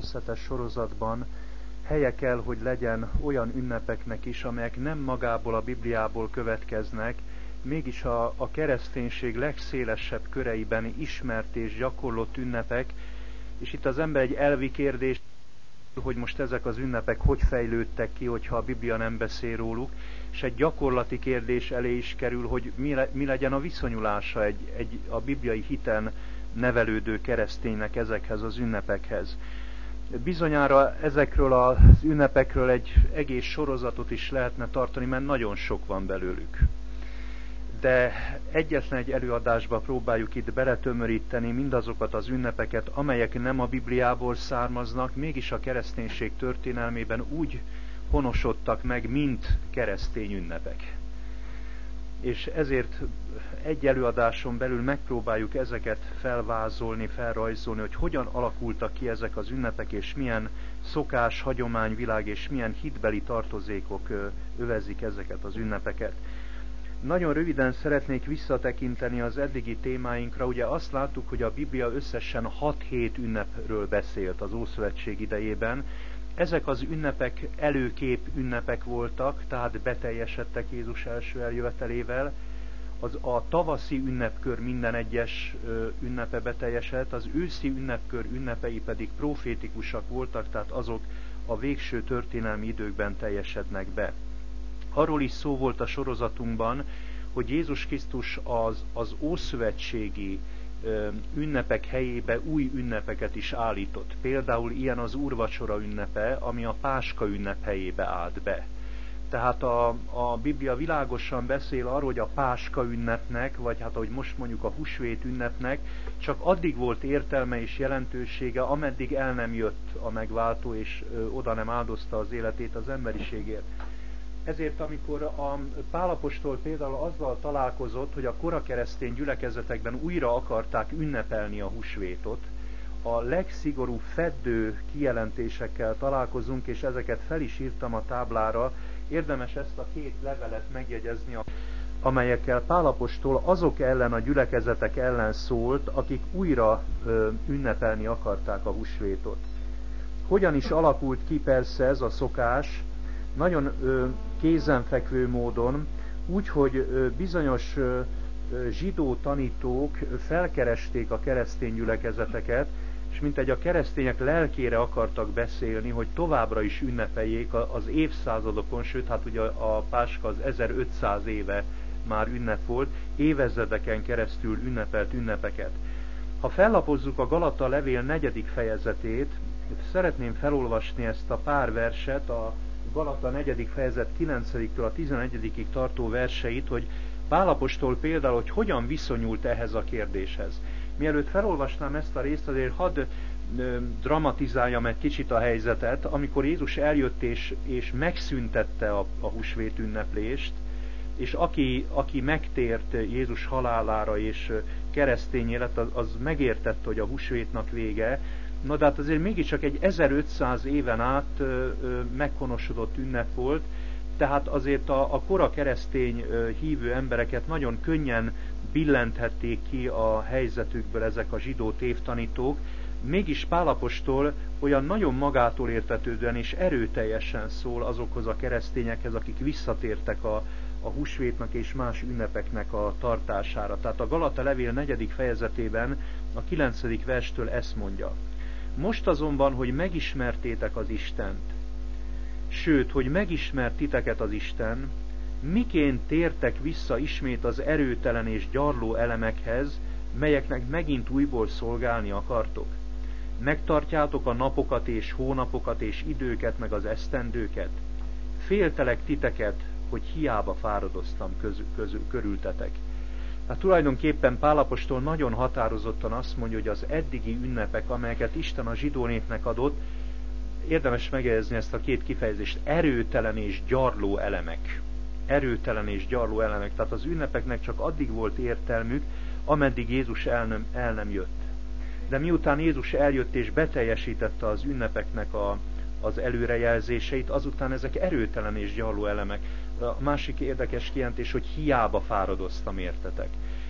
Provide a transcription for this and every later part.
gyülekezetes sorozatban helye kell, hogy legyen olyan ünnepeknek is, amelyek nem magából a Bibliából következnek, mégis a kereszténység legszélesebb köreiben ismert és gyakorlott ünnepek, és itt az ember egy elvi kérdés, hogy most ezek az ünnepek hogy fejlődtek ki, hogyha a Biblia nem beszél róluk, és egy gyakorlati kérdés elé is kerül, hogy mi legyen a viszonyulása a bibliai hiten nevelődő kereszténynek ezekhez az ünnepekhez. Bizonyára ezekről az ünnepekről egy egész sorozatot is lehetne tartani, mert nagyon sok van belőlük. De egyetlen egy előadásba próbáljuk itt beletömöríteni mindazokat az ünnepeket, amelyek nem a Bibliából származnak, mégis a kereszténység történelmében úgy honosodtak meg, mint keresztény ünnepek. És ezért egy előadáson belül megpróbáljuk ezeket felvázolni, felrajzolni, hogy hogyan alakultak ki ezek az ünnepek, és milyen szokás, hagyományvilág és milyen hitbeli tartozékok övezik ezeket az ünnepeket. Nagyon röviden szeretnék visszatekinteni az eddigi témáinkra. Ugye azt láttuk, hogy a Biblia összesen 6-7 ünnepről beszélt az Ószövetség idejében. Ezek az ünnepek előkép ünnepek voltak, tehát beteljesedtek Jézus első eljövetelével. A tavaszi ünnepkör minden egyes ünnepe beteljesedett, az őszi ünnepkör ünnepei pedig profétikusak voltak, tehát azok a végső történelmi időkben teljesednek be. Arról is szó volt a sorozatunkban, hogy Jézus Krisztus az ószövetségi ünnepek helyébe új ünnepeket is állított. Például ilyen az úrvacsora ünnepe, ami a Páska ünnep helyébe állt be. Tehát a Biblia világosan beszél arról, hogy a Páska ünnepnek, vagy hát ahogy most mondjuk a húsvét ünnepnek, csak addig volt értelme és jelentősége, ameddig el nem jött a megváltó, és oda nem áldozta az életét az emberiségért. Ezért, amikor a Pál apostol például azzal találkozott, hogy a kora keresztény gyülekezetekben újra akarták ünnepelni a húsvétot, a legszigorúbb feddő kijelentésekkel találkozunk, és ezeket fel is írtam a táblára. Érdemes ezt a 2 levelet megjegyezni, amelyekkel Pál apostol azok ellen, a gyülekezetek ellen szólt, akik újra ünnepelni akarták a húsvétot. Hogyan is alakult ki persze ez a szokás? Nagyon kézenfekvő módon, úgy, hogy bizonyos zsidó tanítók felkeresték a keresztény gyülekezeteket, és mintegy a keresztények lelkére akartak beszélni, hogy továbbra is ünnepeljék az évszázadokon, sőt, hát ugye a Páska az 1500 éve már ünnep volt, évezredeken keresztül ünnepelt ünnepeket. Ha fellapozzuk a Galata levél 4. fejezetét, szeretném felolvasni ezt a pár verset, a Galata 4. fejezet 9-től a 11-ig tartó verseit, hogy Pál apostol például, hogy hogyan viszonyult ehhez a kérdéshez. Mielőtt felolvasnám ezt a részt, azért hadd dramatizáljam egy kicsit a helyzetet, amikor Jézus eljött és megszüntette a húsvét ünneplést, és aki megtért Jézus halálára és keresztény élet, az megértette, hogy a húsvétnak vége. Na de hát azért mégiscsak egy 1500 éven át meghonosodott ünnep volt, tehát azért a kora keresztény hívő embereket nagyon könnyen billenthették ki a helyzetükből ezek a zsidó tévtanítók, mégis Pál apostol olyan nagyon magától értetődően és erőteljesen szól azokhoz a keresztényekhez, akik visszatértek a húsvétnak és más ünnepeknek a tartására. Tehát a Galata levél 4. fejezetében a 9. verstől ezt mondja. Most azonban, hogy megismertétek az Istent, sőt, hogy megismert titeket az Isten, miként tértek vissza ismét az erőtelen és gyarló elemekhez, melyeknek megint újból szolgálni akartok? Megtartjátok a napokat és hónapokat és időket, meg az esztendőket? Féltelek titeket, hogy hiába fáradoztam körültetek. Hát tulajdonképpen Pál apostol nagyon határozottan azt mondja, hogy az eddigi ünnepek, amelyeket Isten a zsidó népnek adott, érdemes megjegyezni ezt a 2 kifejezést, erőtelen és gyarló elemek. Erőtelen és gyarló elemek. Tehát az ünnepeknek csak addig volt értelmük, ameddig Jézus el nem jött. De miután Jézus eljött és beteljesítette az ünnepeknek az előrejelzéseit, azután ezek erőtelen és gyarló elemek. A másik érdekes kijelentés, hogy hiába fáradoztam, értetek.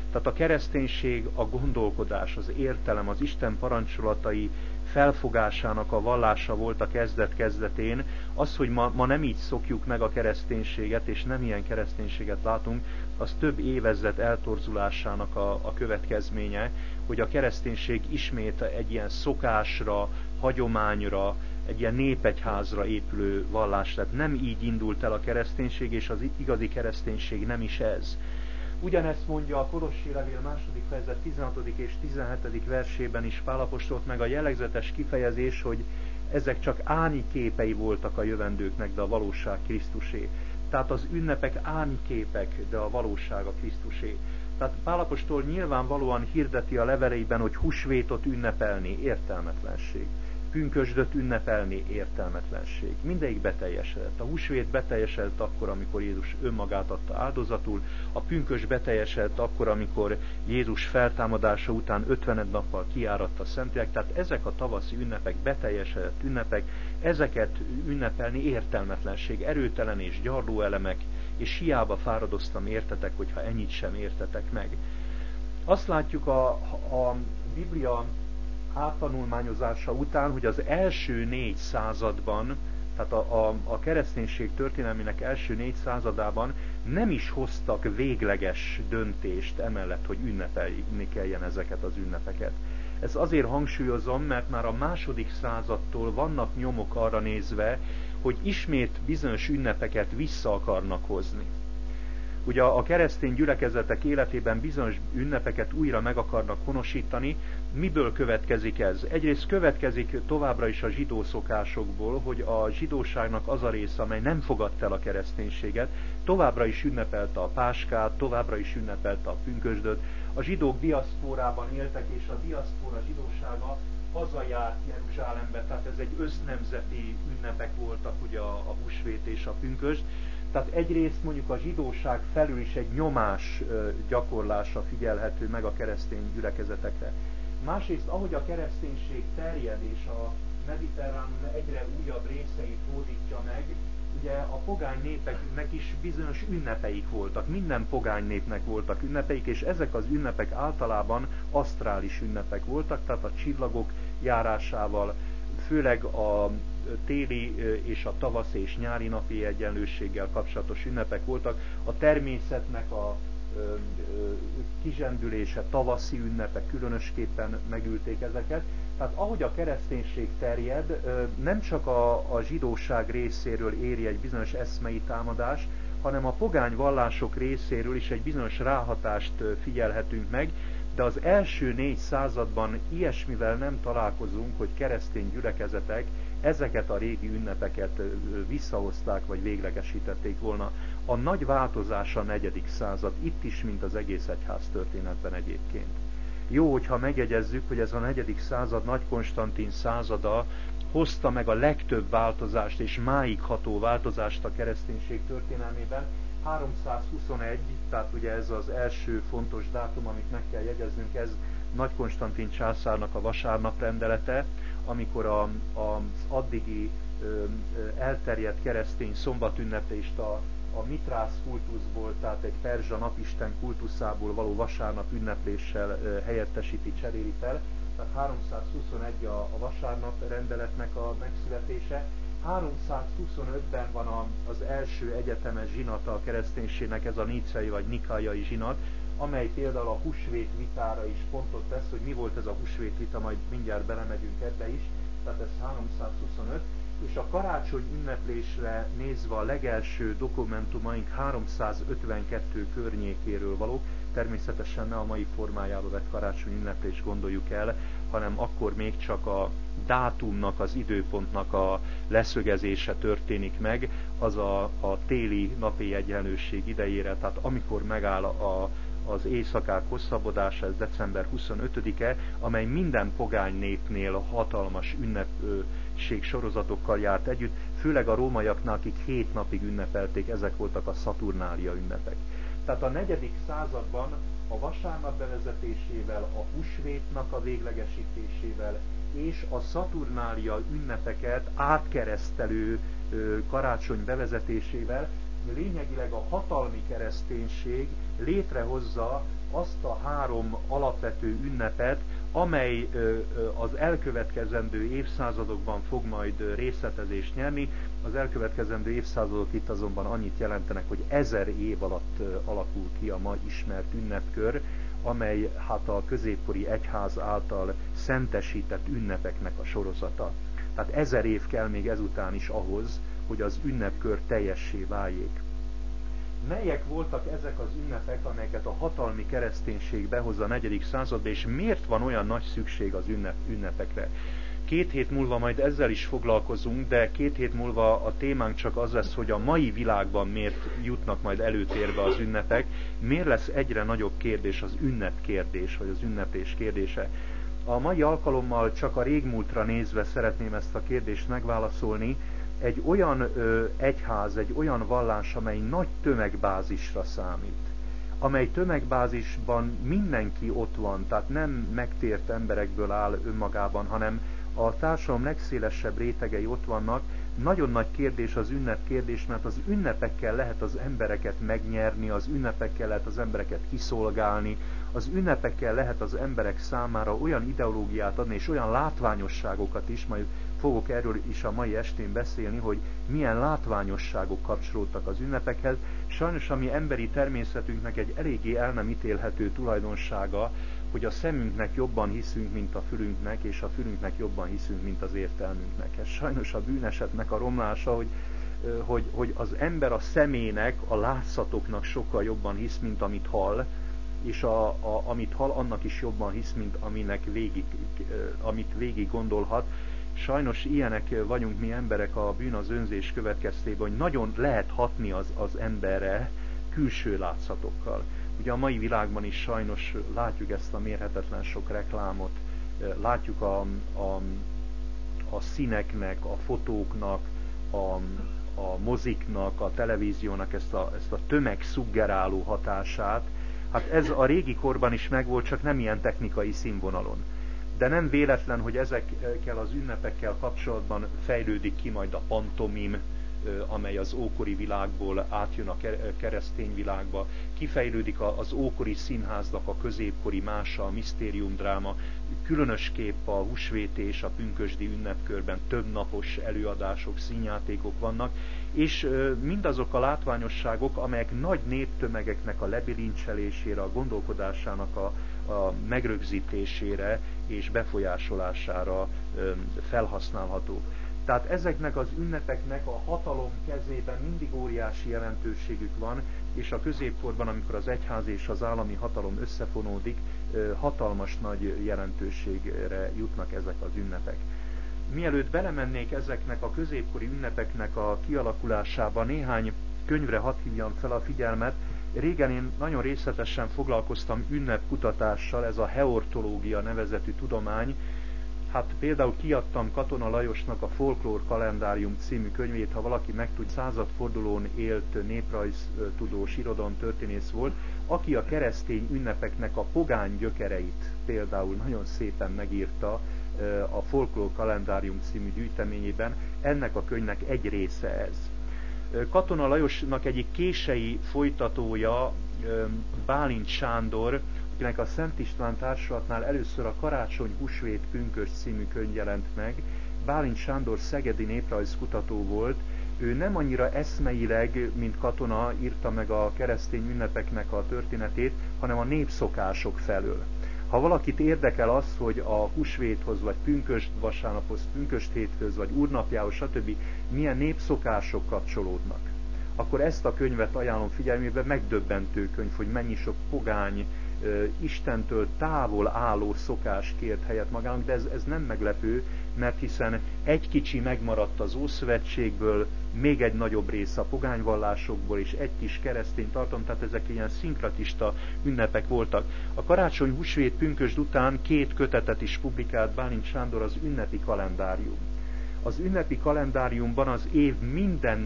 Tehát a kereszténység a gondolkodás, az értelem, az Isten parancsolatai felfogásának a vallása volt a kezdet-kezdetén. Az, hogy ma nem így szokjuk meg a kereszténységet, és nem ilyen kereszténységet látunk, az több évezred eltorzulásának a következménye, hogy a kereszténység ismét egy ilyen szokásra, hagyományra, egy ilyen népegyházra épülő vallás. Tehát nem így indult el a kereszténység, és az igazi kereszténység nem is ez. Ugyanezt mondja a Kolossi levél 2. fejezet 16. és 17. versében is Pál apostol, meg a jellegzetes kifejezés, hogy ezek csak árnyképei voltak a jövendőknek, de a valóság Krisztusé. Tehát az ünnepek árnyképek, de a valóság a Krisztusé. Tehát Pál apostol nyilvánvalóan hirdeti a leveleiben, hogy húsvétot ünnepelni értelmetlenség. Pünkösdöt ünnepelni értelmetlenség. Mindegyik beteljesedett. A húsvét beteljesedett akkor, amikor Jézus önmagát adta áldozatul, a pünkösd beteljesedett akkor, amikor Jézus feltámadása után 50 nappal kiáradt a Szentlélek. Tehát ezek a tavaszi ünnepek, beteljesedett ünnepek, ezeket ünnepelni értelmetlenség, erőtelen és gyarló elemek, és hiába fáradoztam értetek, hogyha ennyit sem értetek meg. Azt látjuk a Biblia áttanulmányozása után, hogy az első 4 században, tehát a kereszténység történelmének első 4 századában nem is hoztak végleges döntést emellett, hogy ünnepelni kelljen ezeket az ünnepeket. Ezt azért hangsúlyozom, mert már a 2. századtól vannak nyomok arra nézve, hogy ismét bizonyos ünnepeket vissza akarnak hozni. Ugye a keresztény gyülekezetek életében bizonyos ünnepeket újra meg akarnak honosítani. Miből következik ez? Egyrészt következik továbbra is a zsidó szokásokból, hogy a zsidóságnak az a része, amely nem fogadta el a kereszténységet, továbbra is ünnepelte a páskát, továbbra is ünnepelte a pünkösdöt. A zsidók diaszpórában éltek, és a diaszpóra zsidósága hazajárt Jeruzsálembe, tehát ez egy össznemzeti ünnepek voltak, ugye a húsvét és a pünkösd. Tehát egyrészt mondjuk a zsidóság felül is egy nyomás gyakorlása figyelhető meg a keresztény gyülekezetekre. Másrészt, ahogy a kereszténység terjed és a mediterránum egyre újabb részeit hódítja meg, ugye a pogány népeknek is bizonyos ünnepeik voltak. Minden pogány népnek voltak ünnepeik, és ezek az ünnepek általában asztrális ünnepek voltak, tehát a csillagok járásával, főleg a téli és a tavasz és nyári napi egyenlőséggel kapcsolatos ünnepek voltak. A természetnek a kizsendülése, tavaszi ünnepek különösképpen megülték ezeket. Tehát ahogy a kereszténység terjed, nem csak a zsidóság részéről éri egy bizonyos eszmei támadás, hanem a pogány vallások részéről is egy bizonyos ráhatást figyelhetünk meg, de az első 4 században ilyesmivel nem találkozunk, hogy keresztény gyülekezetek ezeket a régi ünnepeket visszahozták, vagy véglegesítették volna. A nagy változás a 4. század, itt is, mint az egész egyház történetben egyébként. Jó, hogyha megjegyezzük, hogy ez a 4. század, Nagy Konstantin százada hozta meg a legtöbb változást és máig ható változást a kereszténység történelmében. 321, tehát ugye ez az első fontos dátum, amit meg kell jegyeznünk, ez Nagy Konstantin császárnak a vasárnap rendelete, amikor az addigi elterjedt keresztény szombatünneplést a mitrász kultuszból, tehát egy perzsa napisten kultuszából való vasárnap ünnepléssel helyettesíti, cseréli fel. Tehát 321 a vasárnap rendeletnek a megszületése. 325-ben van az első egyetemes zsinata a kereszténységnek, ez a níceai vagy nikaiai zsinat, amely például a húsvét vitára is pontot tesz, hogy mi volt ez a húsvét vita, majd mindjárt belemegyünk ebbe is, tehát ez 325, és a karácsony ünneplésre nézve a legelső dokumentumaink 352 környékéről valók, természetesen ne a mai formájába vett karácsony ünneplést gondoljuk el, hanem akkor még csak a dátumnak, az időpontnak a leszögezése történik meg, az a téli napi egyenlőség idejére, tehát amikor megáll az éjszakák hosszabbodása, ez december 25-e, amely minden pogány népnél hatalmas ünnepség sorozatokkal járt együtt, főleg a rómaiaknál, akik 7 napig ünnepelték, ezek voltak a Saturnália ünnepek. Tehát a 4. században a vasárnap bevezetésével, a húsvétnak a véglegesítésével és a Saturnália ünnepeket átkeresztelő karácsony bevezetésével lényegileg a hatalmi kereszténység létrehozza azt a 3 alapvető ünnepet, amely az elkövetkezendő évszázadokban fog majd részletezést nyerni. Az elkövetkezendő évszázadok itt azonban annyit jelentenek, hogy 1000 év alatt alakul ki a ma ismert ünnepkör, amely hát a középkori egyház által szentesített ünnepeknek a sorozata. Tehát 1000 év kell még ezután is ahhoz, hogy az ünnepkör teljessé váljék. Melyek voltak ezek az ünnepek, amelyeket a hatalmi kereszténység behoz a 4. századba, és miért van olyan nagy szükség az ünnepekre? 2 hét múlva majd ezzel is foglalkozunk, de 2 hét múlva a témánk csak az lesz, hogy a mai világban miért jutnak majd előtérbe az ünnepek, miért lesz egyre nagyobb kérdés az ünnepkérdés, vagy az ünneplés kérdése. A mai alkalommal csak a régmúltra nézve szeretném ezt a kérdést megválaszolni. Egy olyan egyház, egy olyan vallás, amely nagy tömegbázisra számít, amely tömegbázisban mindenki ott van, tehát nem megtért emberekből áll önmagában, hanem a társadalom legszélesebb rétegei ott vannak. Nagyon nagy kérdés az ünnepkérdés, mert az ünnepekkel lehet az embereket megnyerni, az ünnepekkel lehet az embereket kiszolgálni, az ünnepekkel lehet az emberek számára olyan ideológiát adni, és olyan látványosságokat is, majd fogok erről is a mai estén beszélni, hogy milyen látványosságok kapcsolódtak az ünnepekhez. Sajnos a mi emberi természetünknek egy eléggé el nem ítélhető tulajdonsága, hogy a szemünknek jobban hiszünk, mint a fülünknek, és a fülünknek jobban hiszünk, mint az értelmünknek. Ez sajnos a bűnesetnek a romlása, hogy az ember a szemének, a látszatoknak sokkal jobban hisz, mint amit hall, és amit hall, annak is jobban hisz, mint amit végig gondolhat. Sajnos ilyenek vagyunk mi emberek a bűn, az önzés következtében, hogy nagyon lehet hatni az emberre külső látszatokkal. Ugye a mai világban is sajnos látjuk ezt a mérhetetlen sok reklámot, látjuk a színeknek, a fotóknak, a moziknak, a televíziónak ezt a tömegszuggeráló hatását. Hát ez a régi korban is megvolt, csak nem ilyen technikai színvonalon. De nem véletlen, hogy ezekkel az ünnepekkel kapcsolatban fejlődik ki majd a pantomim, amely az ókori világból átjön a keresztény világba, kifejlődik az ókori színháznak a középkori mása, a misztériumdráma, különösképp a húsvéti és a pünkösdi ünnepkörben többnapos előadások, színjátékok vannak, és mindazok a látványosságok, amelyek nagy néptömegeknek a lebilincselésére, a gondolkodásának a megrögzítésére és befolyásolására felhasználhatók. Tehát ezeknek az ünnepeknek a hatalom kezében mindig óriási jelentőségük van, és a középkorban, amikor az egyház és az állami hatalom összefonódik, hatalmas nagy jelentőségre jutnak ezek az ünnepek. Mielőtt belemennék ezeknek a középkori ünnepeknek a kialakulásába, néhány könyvre hadd hívjam fel a figyelmet. Régen én nagyon részletesen foglalkoztam ünnepkutatással, ez a heortológia nevezetű tudomány. Hát például kiadtam Katona Lajosnak a Folklór kalendárium című könyvét, ha valaki megtud, századfordulón élt néprajztudós, irodalomtörténész volt, aki a keresztény ünnepeknek a pogány gyökereit például nagyon szépen megírta a Folklór kalendárium című gyűjteményében. Ennek a könyvnek egy része ez. Katona Lajosnak egyik kései folytatója, Bálint Sándor, akinek a Szent István Társulatnál először a Karácsony, Húsvét, Pünkösd című könyv jelent meg. Bálint Sándor szegedi néprajzkutató volt. Ő nem annyira eszmeileg, mint Katona írta meg a keresztény ünnepeknek a történetét, hanem a népszokások felől. Ha valakit érdekel az, hogy a húsvéthoz, vagy pünkösd vasárnaphoz, pünkösd héthöz, vagy úrnapjához, stb. Milyen népszokások kapcsolódnak, akkor ezt a könyvet ajánlom figyelmébe. Megdöbbentő könyv, hogy mennyi sok pogány, Istentől távol álló szokás kért helyet magának, de ez nem meglepő, mert hiszen egy kicsi megmaradt az Ószövetségből, még egy nagyobb része a pogányvallásokból, és egy kis keresztény tartalom, tehát ezek ilyen szinkratista ünnepek voltak. A Karácsony, Húsvét, Pünkösd után 2 kötetet is publikált Bálint Sándor, az Ünnepi kalendárium. Az ünnepi kalendáriumban az év minden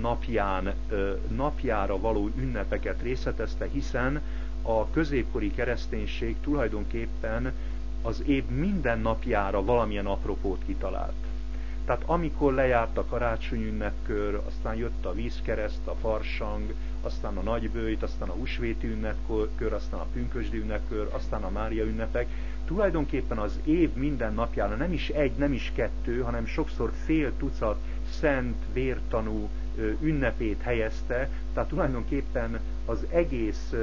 napjára való ünnepeket részletezte, hiszen a középkori kereszténység tulajdonképpen az év minden napjára valamilyen apropót kitalált. Tehát amikor lejárt a karácsony ünnepkör, aztán jött a vízkereszt, a farsang, aztán a nagybőjt, aztán a húsvéti ünnepkör, aztán a pünkösdi ünnepkör, aztán a Mária ünnepek, tulajdonképpen az év minden napjára nem is egy, nem is kettő, hanem sokszor fél tucat szent, vértanú ünnepét helyezte, tehát tulajdonképpen az egész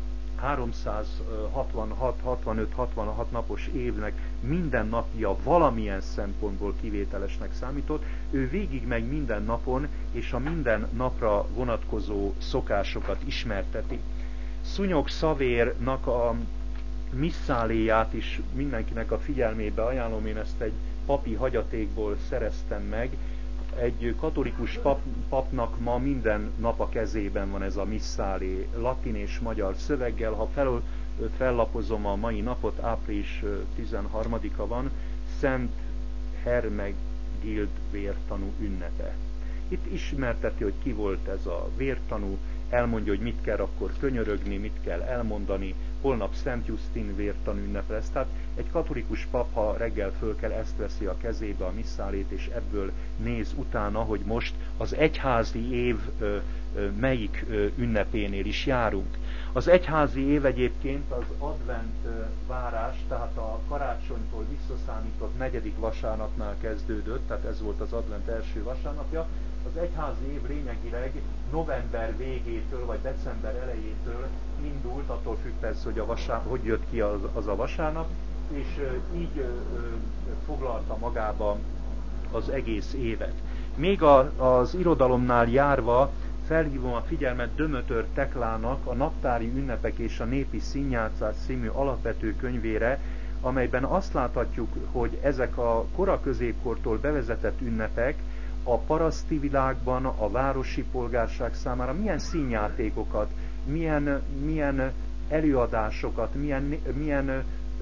365-66 napos évnek minden napja valamilyen szempontból kivételesnek számított, ő végig megy minden napon, és a minden napra vonatkozó szokásokat ismerteti. Szúnyog Szavérnak a misszáléját is mindenkinek a figyelmébe ajánlom, én ezt egy papi hagyatékból szereztem meg. Egy katolikus papnak ma minden nap a kezében van ez a misszálé, latin és magyar szöveggel. Ha fellapozom a mai napot, április 13-a van, Szent Hermegild vértanú ünnepe. Itt ismerteti, hogy ki volt ez a vértanú, elmondja, hogy mit kell akkor könyörögni, mit kell elmondani, holnap Szent Justin vértanú ünnepe lesz. Tehát egy katolikus pap, ha reggel föl kell, ezt veszi a kezébe, a misszálét, és ebből néz utána, hogy most az egyházi év melyik ünnepénél is járunk. Az egyházi év egyébként az advent várás, tehát a karácsonytól visszaszámított 4. vasárnapnál kezdődött, tehát ez volt az advent első vasárnapja. Az egyházi év lényegileg november végétől vagy december elejétől indult, attól függ persze, hogy hogy jött ki az a vasárnap, és így foglalta magába az egész évet. Még az irodalomnál járva felhívom a figyelmet Dömötör Teklának a Naptári ünnepek és a népi színjátszás című alapvető könyvére, amelyben azt láthatjuk, hogy ezek a kora középkortól bevezetett ünnepek a paraszti világban, a városi polgárság számára milyen színjátékokat, milyen előadásokat, milyen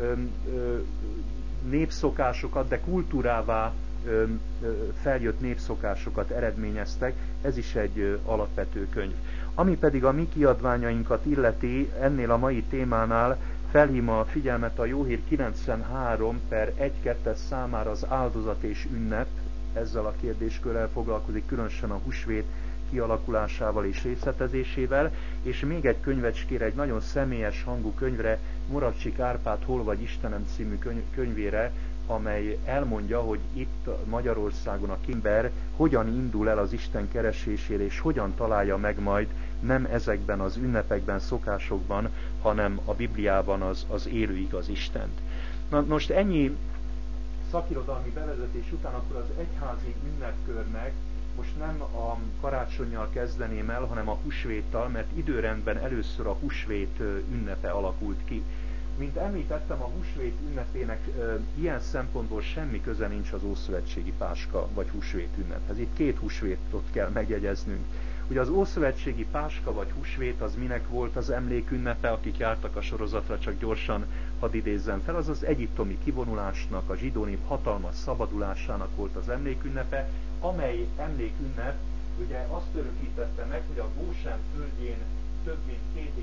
népszokásokat, de kultúrává feljött népszokásokat eredményeztek, ez is egy alapvető könyv. Ami pedig a mi kiadványainkat illeti, ennél a mai témánál felhívom a figyelmet a Jóhír 93/1-2 számára az áldozat és ünnep, ezzel a kérdéskörrel foglalkozik, különösen a húsvét kialakulásával és részletezésével, és még egy könyvecskére, egy nagyon személyes hangú könyvre, Moravcsik Árpád Hol vagy Istenem című könyvére, amely elmondja, hogy itt Magyarországon a ember hogyan indul el az Isten keresésére, és hogyan találja meg majd nem ezekben az ünnepekben, szokásokban, hanem a Bibliában az élő igaz Istent. Na, most ennyi szakirodalmi bevezetés után akkor az egyházi ünnepkörnek most nem a karácsonnyal kezdeném el, hanem a húsvéttal, mert időrendben először a húsvét ünnepe alakult ki. Mint említettem, a húsvét ünnepének ilyen szempontból semmi köze nincs az ószövetségi páska vagy húsvét ünnephez. Itt két húsvétot kell megjegyeznünk. Ugye az ószövetségi páska vagy húsvét az minek volt az emlékünnepe, akik jártak a sorozatra, csak gyorsan hadd idézzem fel, az az egyiptomi kivonulásnak, a zsidó nép hatalmas szabadulásának volt az emlékünnepe, amely emlékünnep ugye azt örökítette meg, hogy a Gósen földjén több mint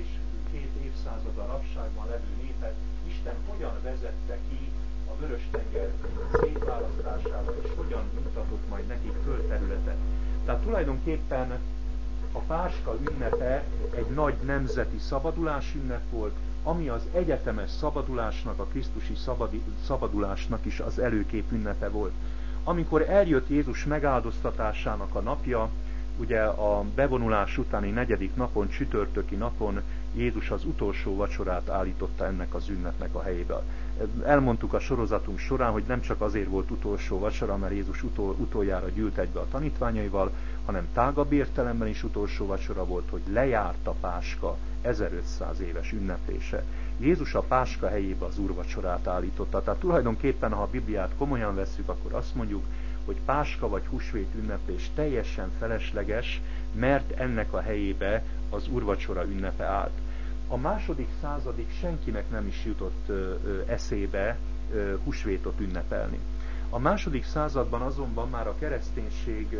két évszázada rabságban levő népet Isten hogyan vezette ki a Vörös-tenger szétválasztásával, és hogyan mutatott majd nekik földterületet. Tehát tulajdonképpen a páska ünnepe egy nagy nemzeti szabadulás ünnep volt, ami az egyetemes szabadulásnak, a krisztusi szabadulásnak is az előkép ünnepe volt. Amikor eljött Jézus megáldoztatásának a napja, ugye a bevonulás utáni 4. napon, csütörtöki napon Jézus az utolsó vacsorát állította ennek az ünnepnek a helyébe. Elmondtuk a sorozatunk során, hogy nem csak azért volt utolsó vacsora, mert Jézus utoljára gyűlt egybe a tanítványaival, hanem tágabb értelemben is utolsó vacsora volt, hogy lejárt a páska 1500 éves ünneplése. Jézus a páska helyébe az úrvacsorát állította. Tehát tulajdonképpen, ha a Bibliát komolyan vesszük, akkor azt mondjuk, hogy páska vagy húsvét ünneplés teljesen felesleges, mert ennek a helyébe az úrvacsora ünnepe állt. A második századig senkinek nem is jutott eszébe húsvétot ünnepelni. A második században azonban már a kereszténység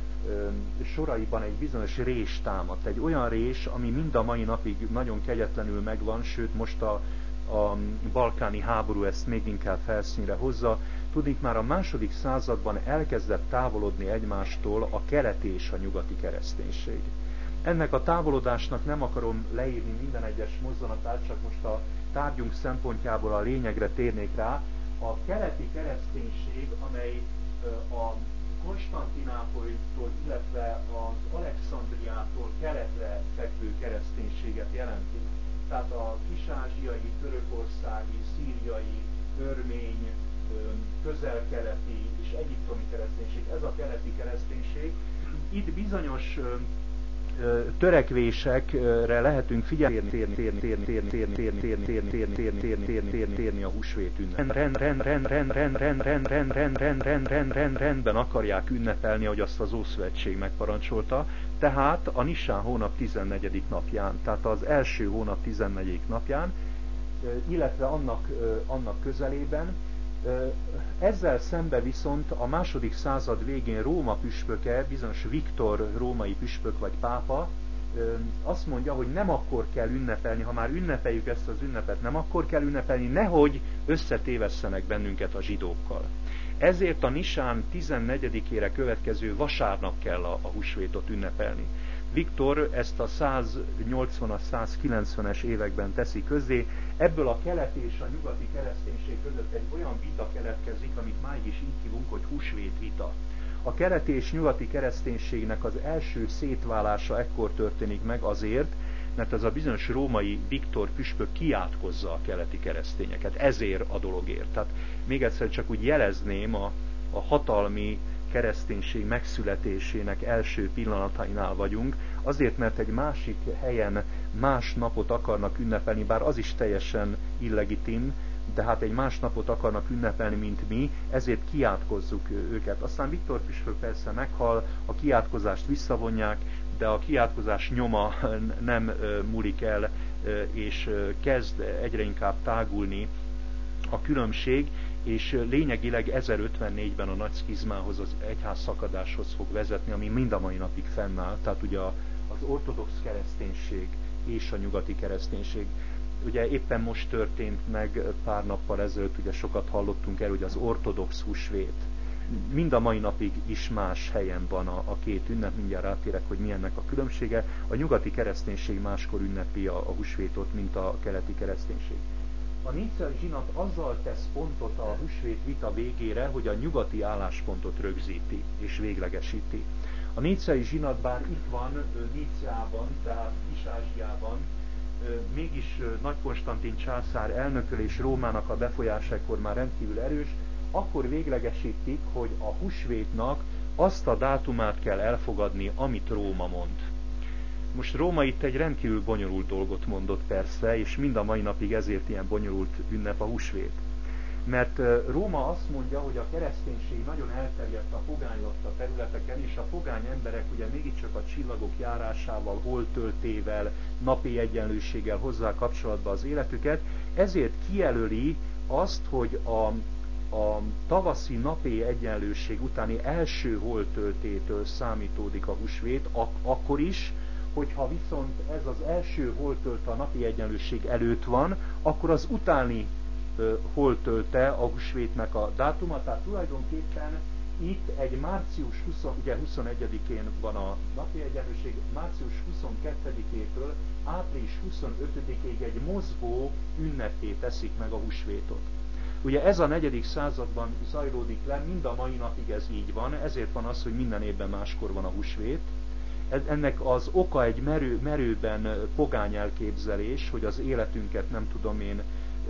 soraiban egy bizonyos rés támadt. Egy olyan rés, ami mind a mai napig nagyon kegyetlenül megvan, sőt most a a balkáni háború ezt még inkább felszínre hozza. Tudnék, már a második században elkezdett távolodni egymástól a keleti és a nyugati kereszténység. Ennek a távolodásnak nem akarom leírni minden egyes mozzanatát, csak most a tárgyunk szempontjából a lényegre térnék rá. A keleti kereszténység, amely a Konstantinápolytól, illetve az Alexandriától keletre fekvő kereszténységet jelenti. Tehát a kis-ázsiai, törökországi, szíriai, örmény, közel-keleti és egyiptomi kereszténység, ez a keleti kereszténység. Itt bizonyos törekvésekre lehetünk figyelni a húsvét ünnep. Rendben akarják ünnepelni, ahogy azt az Ószövetség megparancsolta, tehát a Nisán hónap 14. napján, tehát az első hónap 14. napján, illetve annak közelében. Ezzel szembe viszont a második század végén Róma püspöke, bizonyos Viktor római püspök vagy pápa, azt mondja, hogy nem akkor kell ünnepelni, ha már ünnepeljük ezt az ünnepet, nem akkor kell ünnepelni, nehogy összetévesszenek bennünket a zsidókkal. Ezért a Nisán 14-ére következő vasárnap kell a húsvétot ünnepelni. Viktor ezt a 180-as, 190-es években teszi közzé, ebből a keleti és a nyugati kereszténység között egy olyan vita keletkezik, amit máig is így hívunk, hogy húsvét vita. A keleti és nyugati kereszténységnek az első szétválása ekkor történik meg azért, mert ez a bizonyos római Viktor püspök kiátkozza a keleti keresztényeket, ezért a dologért. Tehát még egyszer csak úgy jelezném a hatalmi kereszténység megszületésének első pillanatainál vagyunk, azért, mert egy másik helyen más napot akarnak ünnepelni, bár az is teljesen illegitim, de hát egy más napot akarnak ünnepelni, mint mi, ezért kiátkozzuk őket. Aztán Viktor püspök persze meghal, a kiátkozást visszavonják, de a kiátkozás nyoma nem múlik el, és kezd egyre inkább tágulni a különbség, és lényegileg 1054-ben a nagy szkizmához, az egyház szakadáshoz fog vezetni, ami mind a mai napig fennáll, tehát ugye az ortodox kereszténység és a nyugati kereszténység. Ugye éppen most történt meg pár nappal ezelőtt, ugye sokat hallottunk erről, hogy az ortodox húsvét. Mind a mai napig is más helyen van a két ünnep, mindjárt rátérek, hogy mi ennek a különbsége. A nyugati kereszténység máskor ünnepi a húsvétot, mint a keleti kereszténység. A níceai zsinat azzal tesz pontot a húsvét vita végére, hogy a nyugati álláspontot rögzíti és véglegesíti. A níceai zsinat bár itt van Níceában, tehát Kis-Ázsiában, mégis Nagy Konstantin császár elnökölés Rómának a befolyásakor már rendkívül erős, akkor véglegesítik, hogy a húsvétnak azt a dátumát kell elfogadni, amit Róma mond. Most Róma itt egy rendkívül bonyolult dolgot mondott persze, és mind a mai napig ezért ilyen bonyolult ünnep a húsvét. Mert Róma azt mondja, hogy a kereszténység nagyon elterjedt a pogánylatta területeken, és a pogány emberek ugye mégiscsak a csillagok járásával, holttöltével, napi egyenlőséggel hozzá kapcsolatba az életüket, ezért kijelöli azt, hogy a tavaszi napi egyenlőség utáni első holttöltétől számítódik a húsvét, akkor is, hogyha viszont ez az első holttölte a napi egyenlőség előtt van, akkor az utáni holttölte a húsvétnek a dátuma, tehát tulajdonképpen itt egy március 21-én van a napi egyenlőség, március 22-től április 25-ig egy mozgó ünnepé teszik meg a húsvétot. Ugye ez a 4. században zajlódik le, mind a mai napig ez így van, ezért van az, hogy minden évben máskor van a húsvét. Ennek az oka egy merőben pogány elképzelés, hogy az életünket nem tudom én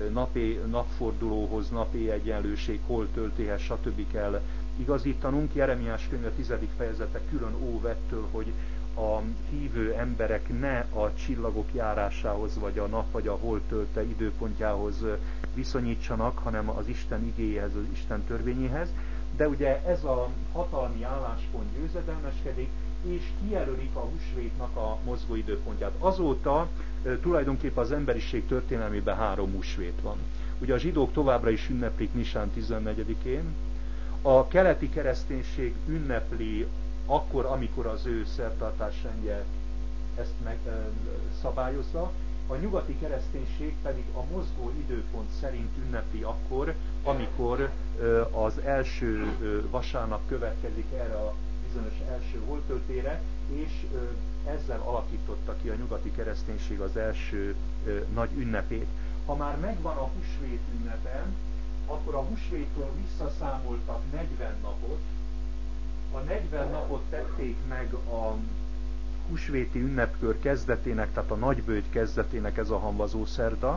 napfordulóhoz, napi egyenlőség, holttöltéhez, stb. Kell igazítanunk. Jeremiás könyve 10. fejezete külön óv ettől, hogy a hívő emberek ne a csillagok járásához, vagy a nap, vagy a holttölte időpontjához viszonyítsanak, hanem az Isten igéhez, az Isten törvényéhez. De ugye ez a hatalmi álláspont győzedelmeskedik, és kijelölik a húsvétnak a mozgó időpontját. Azóta tulajdonképpen az emberiség történelmében 3 húsvét van. Ugye a zsidók továbbra is ünneplik Nisán 14-én, a keleti kereszténység ünnepli akkor, amikor az ő szertartásrendje ezt szabályozza, A nyugati kereszténység pedig a mozgó időpont szerint ünnepi akkor, amikor az első vasárnap következik erre a bizonyos első holttöltére, és ezzel alakította ki a nyugati kereszténység az első nagy ünnepét. Ha már megvan a húsvét ünnepe, akkor a húsvéttől visszaszámoltak 40 napot. A 40 napot tették meg a húsvéti ünnepkör kezdetének, tehát a nagybőjt kezdetének, ez a hamvazó szerda.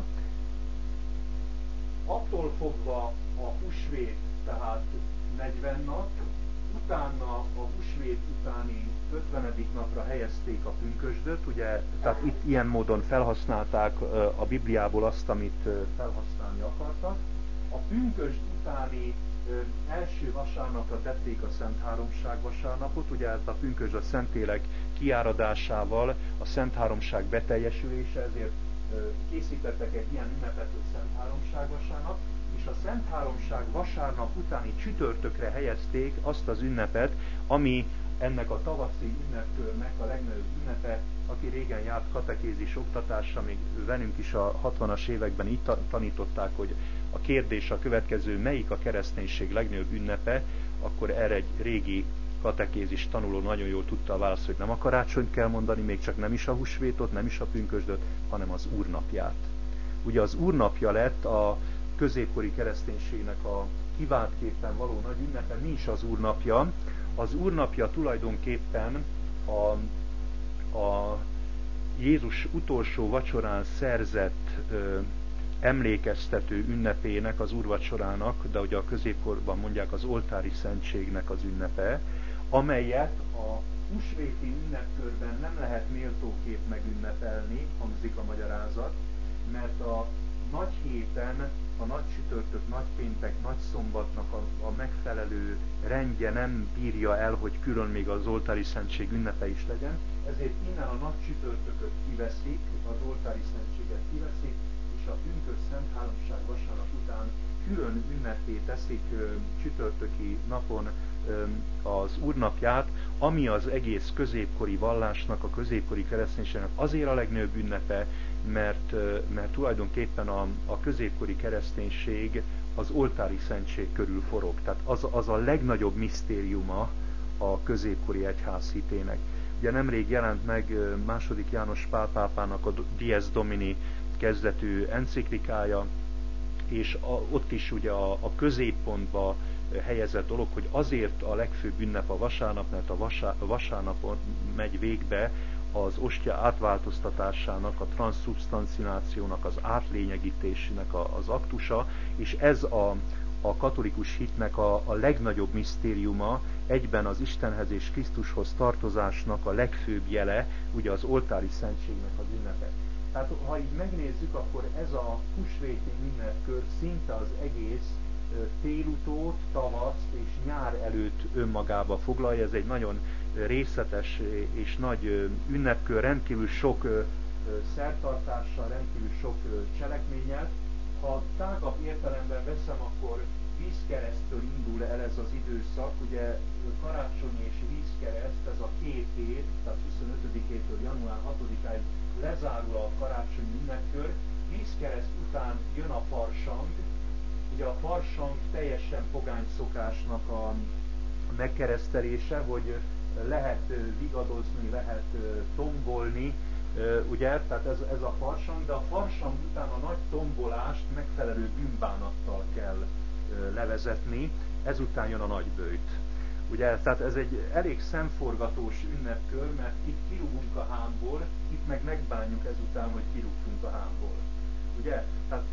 Attól fogva a húsvét, tehát 40 nap, utána a húsvét utáni 50. napra helyezték a pünkösdöt, ugye, tehát itt ilyen módon felhasználták a Bibliából azt, amit felhasználni akartak. A pünkösd utáni első vasárnapra tették a Szent Háromság vasárnapot, ugye a pünkösd a Szentlélek kiáradásával a Szent Háromság beteljesülése, ezért készítettek egy ilyen ünnepet, hogy Szent Háromság vasárnap, és a Szent Háromság vasárnap utáni csütörtökre helyezték azt az ünnepet, ami ennek a tavaszi ünnepkörnek a legnagyobb ünnepe. Aki régen járt katekézis oktatásra, még velünk is a 60-as években így tanították, hogy a kérdés a következő, melyik a kereszténység legnagyobb ünnepe, akkor erre egy régi katekézis tanuló nagyon jól tudta a választ, hogy nem a karácsonyt kell mondani, még csak nem is a húsvétot, nem is a pünkösdöt, hanem az Úrnapját. Ugye az Úrnapja lett a középkori kereszténységnek a kiváltképpen való nagy ünnepe. Mi is az Úrnapja? Az Úrnapja tulajdonképpen a Jézus utolsó vacsorán szerzett emlékeztető ünnepének, az úrvacsorának, de ugye a középkorban mondják az oltári szentségnek az ünnepe, amelyet a húsvéti ünnepkörben nem lehet méltóképp megünnepelni, hangzik a magyarázat, mert a nagy héten, a nagy csütörtök, nagy péntek, nagy szombatnak a megfelelő rendje nem bírja el, hogy külön még az oltári szentség ünnepe is legyen, ezért innen a nagy csütörtököt kiveszik, az oltári szentséget kiveszik, és a pünkösd Szent Háromság vasárnap után külön ünnepé teszik csütörtöki napon az Úrnapját, ami az egész középkori vallásnak, a középkori kereszténységnek azért a legnagyobb ünnepe, mert tulajdonképpen a középkori kereszténység az oltári szentség körül forog. Tehát az a legnagyobb misztériuma a középkori egyház hitének. Ugye nemrég jelent meg II. János Pál pápának a Dies Domini kezdetű enciklikája, és ott is ugye a középpontba helyezett dolog, hogy azért a legfőbb ünnep a vasárnap, mert a vasárnapon megy végbe az ostya átváltoztatásának, a transzszubstanciációnak, az átlényegítésének az aktusa, és ez a katolikus hitnek a legnagyobb misztériuma, egyben az Istenhez és Krisztushoz tartozásnak a legfőbb jele, ugye az oltári szentségnek az ünnepe. Tehát ha így megnézzük, akkor ez a húsvéti ünnepkör szinte az egész télutót, tavaszt és nyár előtt önmagába foglalja. Ez egy nagyon részletes és nagy ünnepkör, rendkívül sok szertartással, rendkívül sok cselekménnyel. Ha tágabb értelemben veszem, akkor vízkeresztől indul el ez az időszak, ugye karácsony és vízkereszt, ez a 2 hét, tehát 25-től január 6-áig lezárul a karácsonyi ünnepkör, vízkereszt után jön a farsang. Ugye a farsang teljesen pogány szokásnak a megkeresztelése, hogy lehet vigadozni, lehet tombolni, ugye, tehát ez a farsang, de a farsang után a nagy tombolást megfelelő bűnbánattal kell levezetni, ezután jön a nagyböjt. Ugye, tehát ez egy elég szemforgatós ünnepkör, mert itt kirúgunk a hámból, itt meg megbánjuk ezután, hogy kirúgtunk a hámból. Ugye? Tehát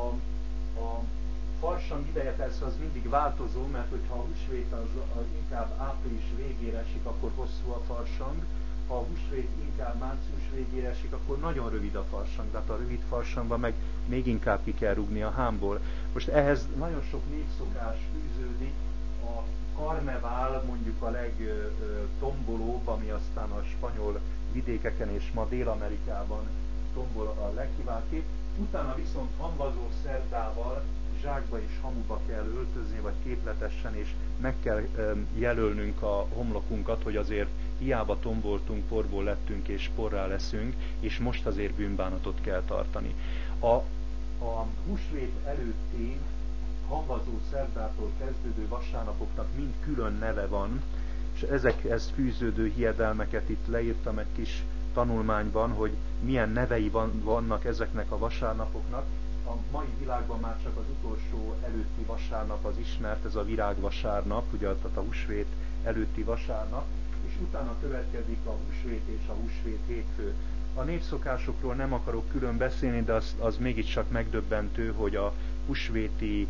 a farsang ideje persze az mindig változó, mert hogyha a húsvét az inkább április végére esik, akkor hosszú a farsang, ha a húsvét inkább március végére esik, akkor nagyon rövid a farsang, tehát a rövid farsangban meg még inkább ki kell rúgni a hámból. Most ehhez nagyon sok népszokás fűződik, a karnevál mondjuk a legtombolóbb, ami aztán a spanyol vidékeken és ma Dél-Amerikában tombol a legkiváltképp. Utána viszont hamvazó szerdával zsákba és hamuba kell öltözni, vagy képletesen, és meg kell jelölnünk a homlokunkat, hogy azért hiába tomboltunk, porból lettünk és porrá leszünk, és most azért bűnbánatot kell tartani. A húsvét előtti hamvazó szerdától kezdődő vasárnapoknak mind külön neve van, és ezekhez fűződő hiedelmeket itt leírtam egy kis tanulmányban, hogy milyen nevei vannak ezeknek a vasárnapoknak. A mai világban már csak az utolsó előtti vasárnap az ismert, ez a virágvasárnap, ugye tehát a húsvét előtti vasárnap, és utána következik a húsvét és a húsvét hétfő. A népszokásokról nem akarok külön beszélni, de az mégiscsak megdöbbentő, hogy a húsvéti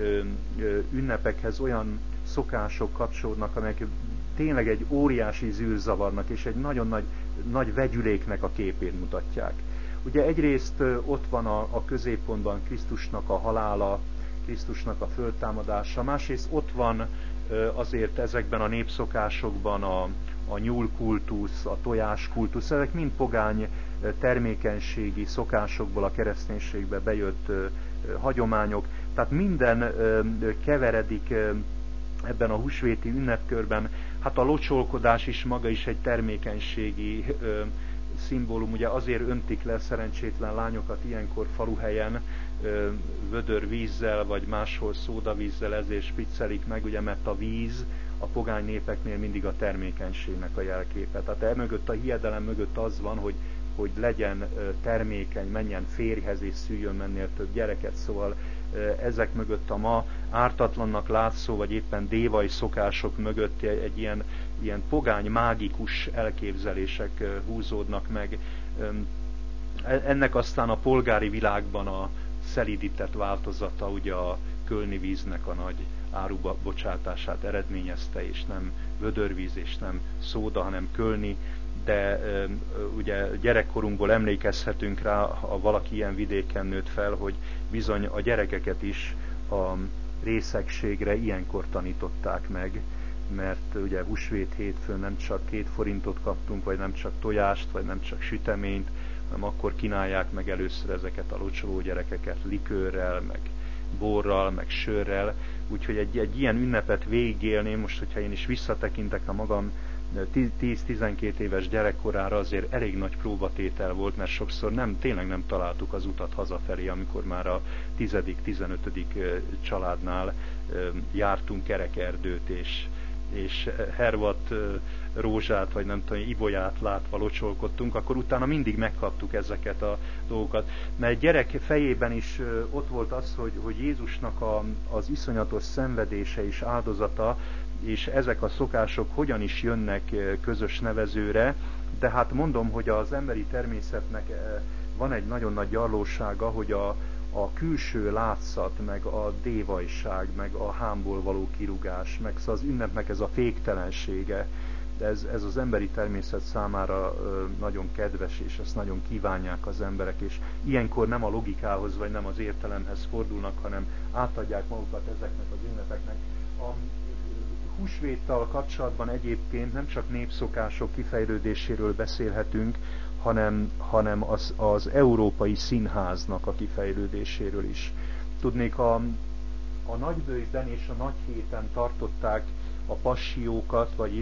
ünnepekhez olyan szokások kapcsolódnak, amelyek tényleg egy óriási zűrzavarnak és egy nagyon nagy vegyüléknek a képét mutatják. Ugye egyrészt ott van a középpontban Krisztusnak a halála, Krisztusnak a föltámadása, másrészt ott van azért ezekben a népszokásokban a nyúlkultusz, a tojáskultusz, ezek mind pogány termékenységi szokásokból a kereszténységbe bejött hagyományok, tehát minden keveredik ebben a húsvéti ünnepkörben. Hát a locsolkodás is maga is egy termékenységi szimbólum, ugye azért öntik le szerencsétlen lányokat ilyenkor faluhelyen vödör vízzel, vagy máshol szódavízzel, ezért spiccelik meg, ugye, mert a víz a pogány népeknél mindig a termékenységnek a jelképe. Tehát emögött, a hiedelem mögött az van, hogy legyen termékeny, menjen férjhez és szüljön mennél több gyereket, szóval ezek mögött a ma ártatlannak látszó, vagy éppen dévai szokások mögött egy ilyen pogány, mágikus elképzelések húzódnak meg. Ennek aztán a polgári világban a szelídített változata ugye a kölni víznek a nagy áruba bocsátását eredményezte, és nem vödörvíz, és nem szóda, hanem kölni, de ugye gyerekkorunkból emlékezhetünk rá, ha valaki ilyen vidéken nőtt fel, hogy bizony a gyerekeket is a részegségre ilyenkor tanították meg, mert ugye húsvét hétfőn nem csak 2 forintot kaptunk, vagy nem csak tojást, vagy nem csak süteményt, hanem akkor kínálják meg először ezeket a locsoló gyerekeket likőrrel, meg borral, meg sörrel, úgyhogy egy ilyen ünnepet végigélni, most hogyha én is visszatekintek a magam 10-12 éves gyerekkorára, azért elég nagy próbatétel volt, mert sokszor tényleg nem találtuk az utat hazafelé, amikor már a 10.-15. családnál jártunk kerekerdőt, és hervat rózsát, vagy nem tudom, ibolyát látva locsolkodtunk, akkor utána mindig megkaptuk ezeket a dolgokat. Mert egy gyerek fejében is ott volt az, hogy Jézusnak az iszonyatos szenvedése és áldozata, és ezek a szokások hogyan is jönnek közös nevezőre, de hát mondom, hogy az emberi természetnek van egy nagyon nagy gyarlósága, hogy a külső látszat, meg a dévajság, meg a hámból való kirúgás, meg az ünnepnek ez a féktelensége, ez az emberi természet számára nagyon kedves, és ezt nagyon kívánják az emberek, és ilyenkor nem a logikához, vagy nem az értelemhez fordulnak, hanem átadják magukat ezeknek az ünnepeknek. A húsvéttal kapcsolatban egyébként nem csak népszokások kifejlődéséről beszélhetünk, hanem az európai színháznak a kifejlődéséről is. Tudnék, a nagybőjben és a nagyhéten tartották a passiókat, vagy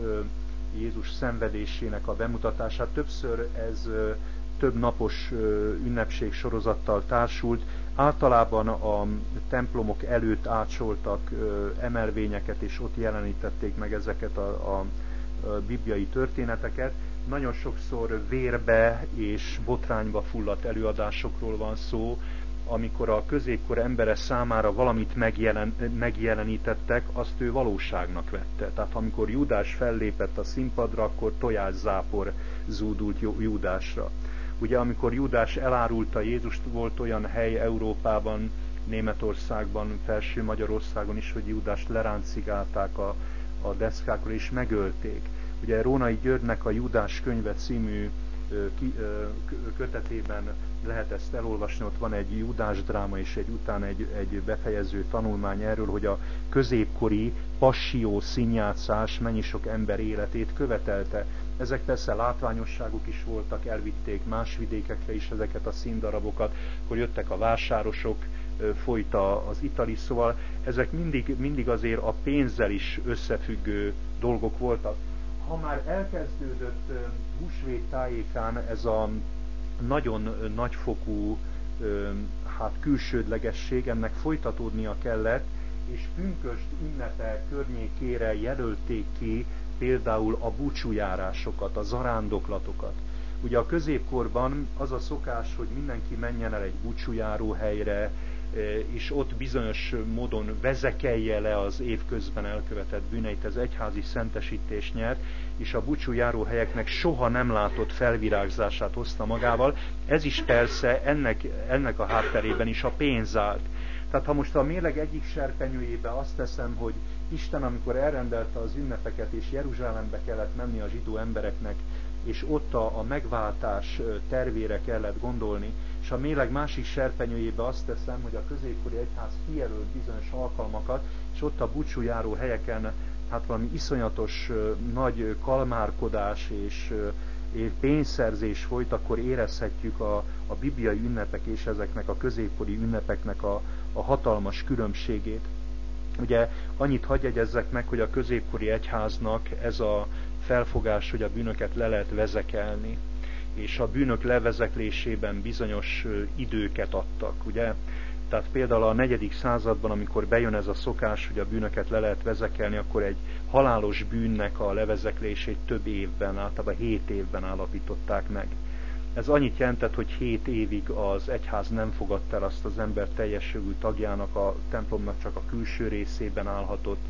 Jézus szenvedésének a bemutatását. Többször ez több napos ünnepség sorozattal társult. Általában a templomok előtt ácsoltak emelvényeket, és ott jelenítették meg ezeket a bibliai történeteket. Nagyon sokszor vérbe és botrányba fulladt előadásokról van szó, amikor a középkor embere számára valamit megjelenítettek, azt ő valóságnak vette. Tehát amikor Júdás fellépett a színpadra, akkor tojászápor zúdult Júdásra. Ugye amikor Júdás elárulta Jézust, volt olyan hely Európában, Németországban, Felső Magyarországon is, hogy Júdást leráncigálták a deszkákról és megölték. Ugye Rónai Györgynek a Júdás könyve című kötetében lehet ezt elolvasni, ott van egy Júdás dráma és után egy befejező tanulmány erről, hogy a középkori passió színjátszás mennyi sok ember életét követelte. Ezek persze látványosságuk is voltak, elvitték más vidékekre is ezeket a színdarabokat, akkor jöttek a vásárosok, folyt az itali, szóval ezek mindig azért a pénzzel is összefüggő dolgok voltak. Ha már elkezdődött húsvét tájékán ez a nagyon nagyfokú külsődlegesség, ennek folytatódnia kellett, és pünkösd ünnepe környékére jelölték ki például a búcsújárásokat, a zarándoklatokat. Ugye a középkorban az a szokás, hogy mindenki menjen el egy búcsújáró helyre, és ott bizonyos módon vezekelje le az évközben elkövetett bűneit, ez egyházi szentesítést nyert, és a búcsújáró helyeknek soha nem látott felvirágzását hozta magával. Ez is persze ennek a hátterében is a pénz állt. Tehát ha most a mérleg egyik serpenyőjébe azt teszem, hogy Isten, amikor elrendelte az ünnepeket, és Jeruzsálembe kellett menni a zsidó embereknek, és ott a megváltás tervére kellett gondolni, és a mérleg másik serpenyőjébe azt teszem, hogy a középkori egyház kijelölt bizonyos alkalmakat, és ott a búcsújáró helyeken valami iszonyatos nagy kalmárkodás és pénzszerzés folyt, akkor érezhetjük a bibliai ünnepek és ezeknek a középkori ünnepeknek a hatalmas különbségét. Ugye annyit hadd jegyezzek meg, hogy a középkori egyháznak ez a felfogás, hogy a bűnöket le lehet vezekelni, és a bűnök levezeklésében bizonyos időket adtak, ugye? Tehát például a 4. században, amikor bejön ez a szokás, hogy a bűnöket le lehet vezekelni, akkor egy halálos bűnnek a levezeklését több évben, általában 7 évben állapították meg. Ez annyit jelentett, hogy 7 évig az egyház nem fogadta el azt az ember teljes jogú tagjának, a templomnak csak a külső részében állhatott,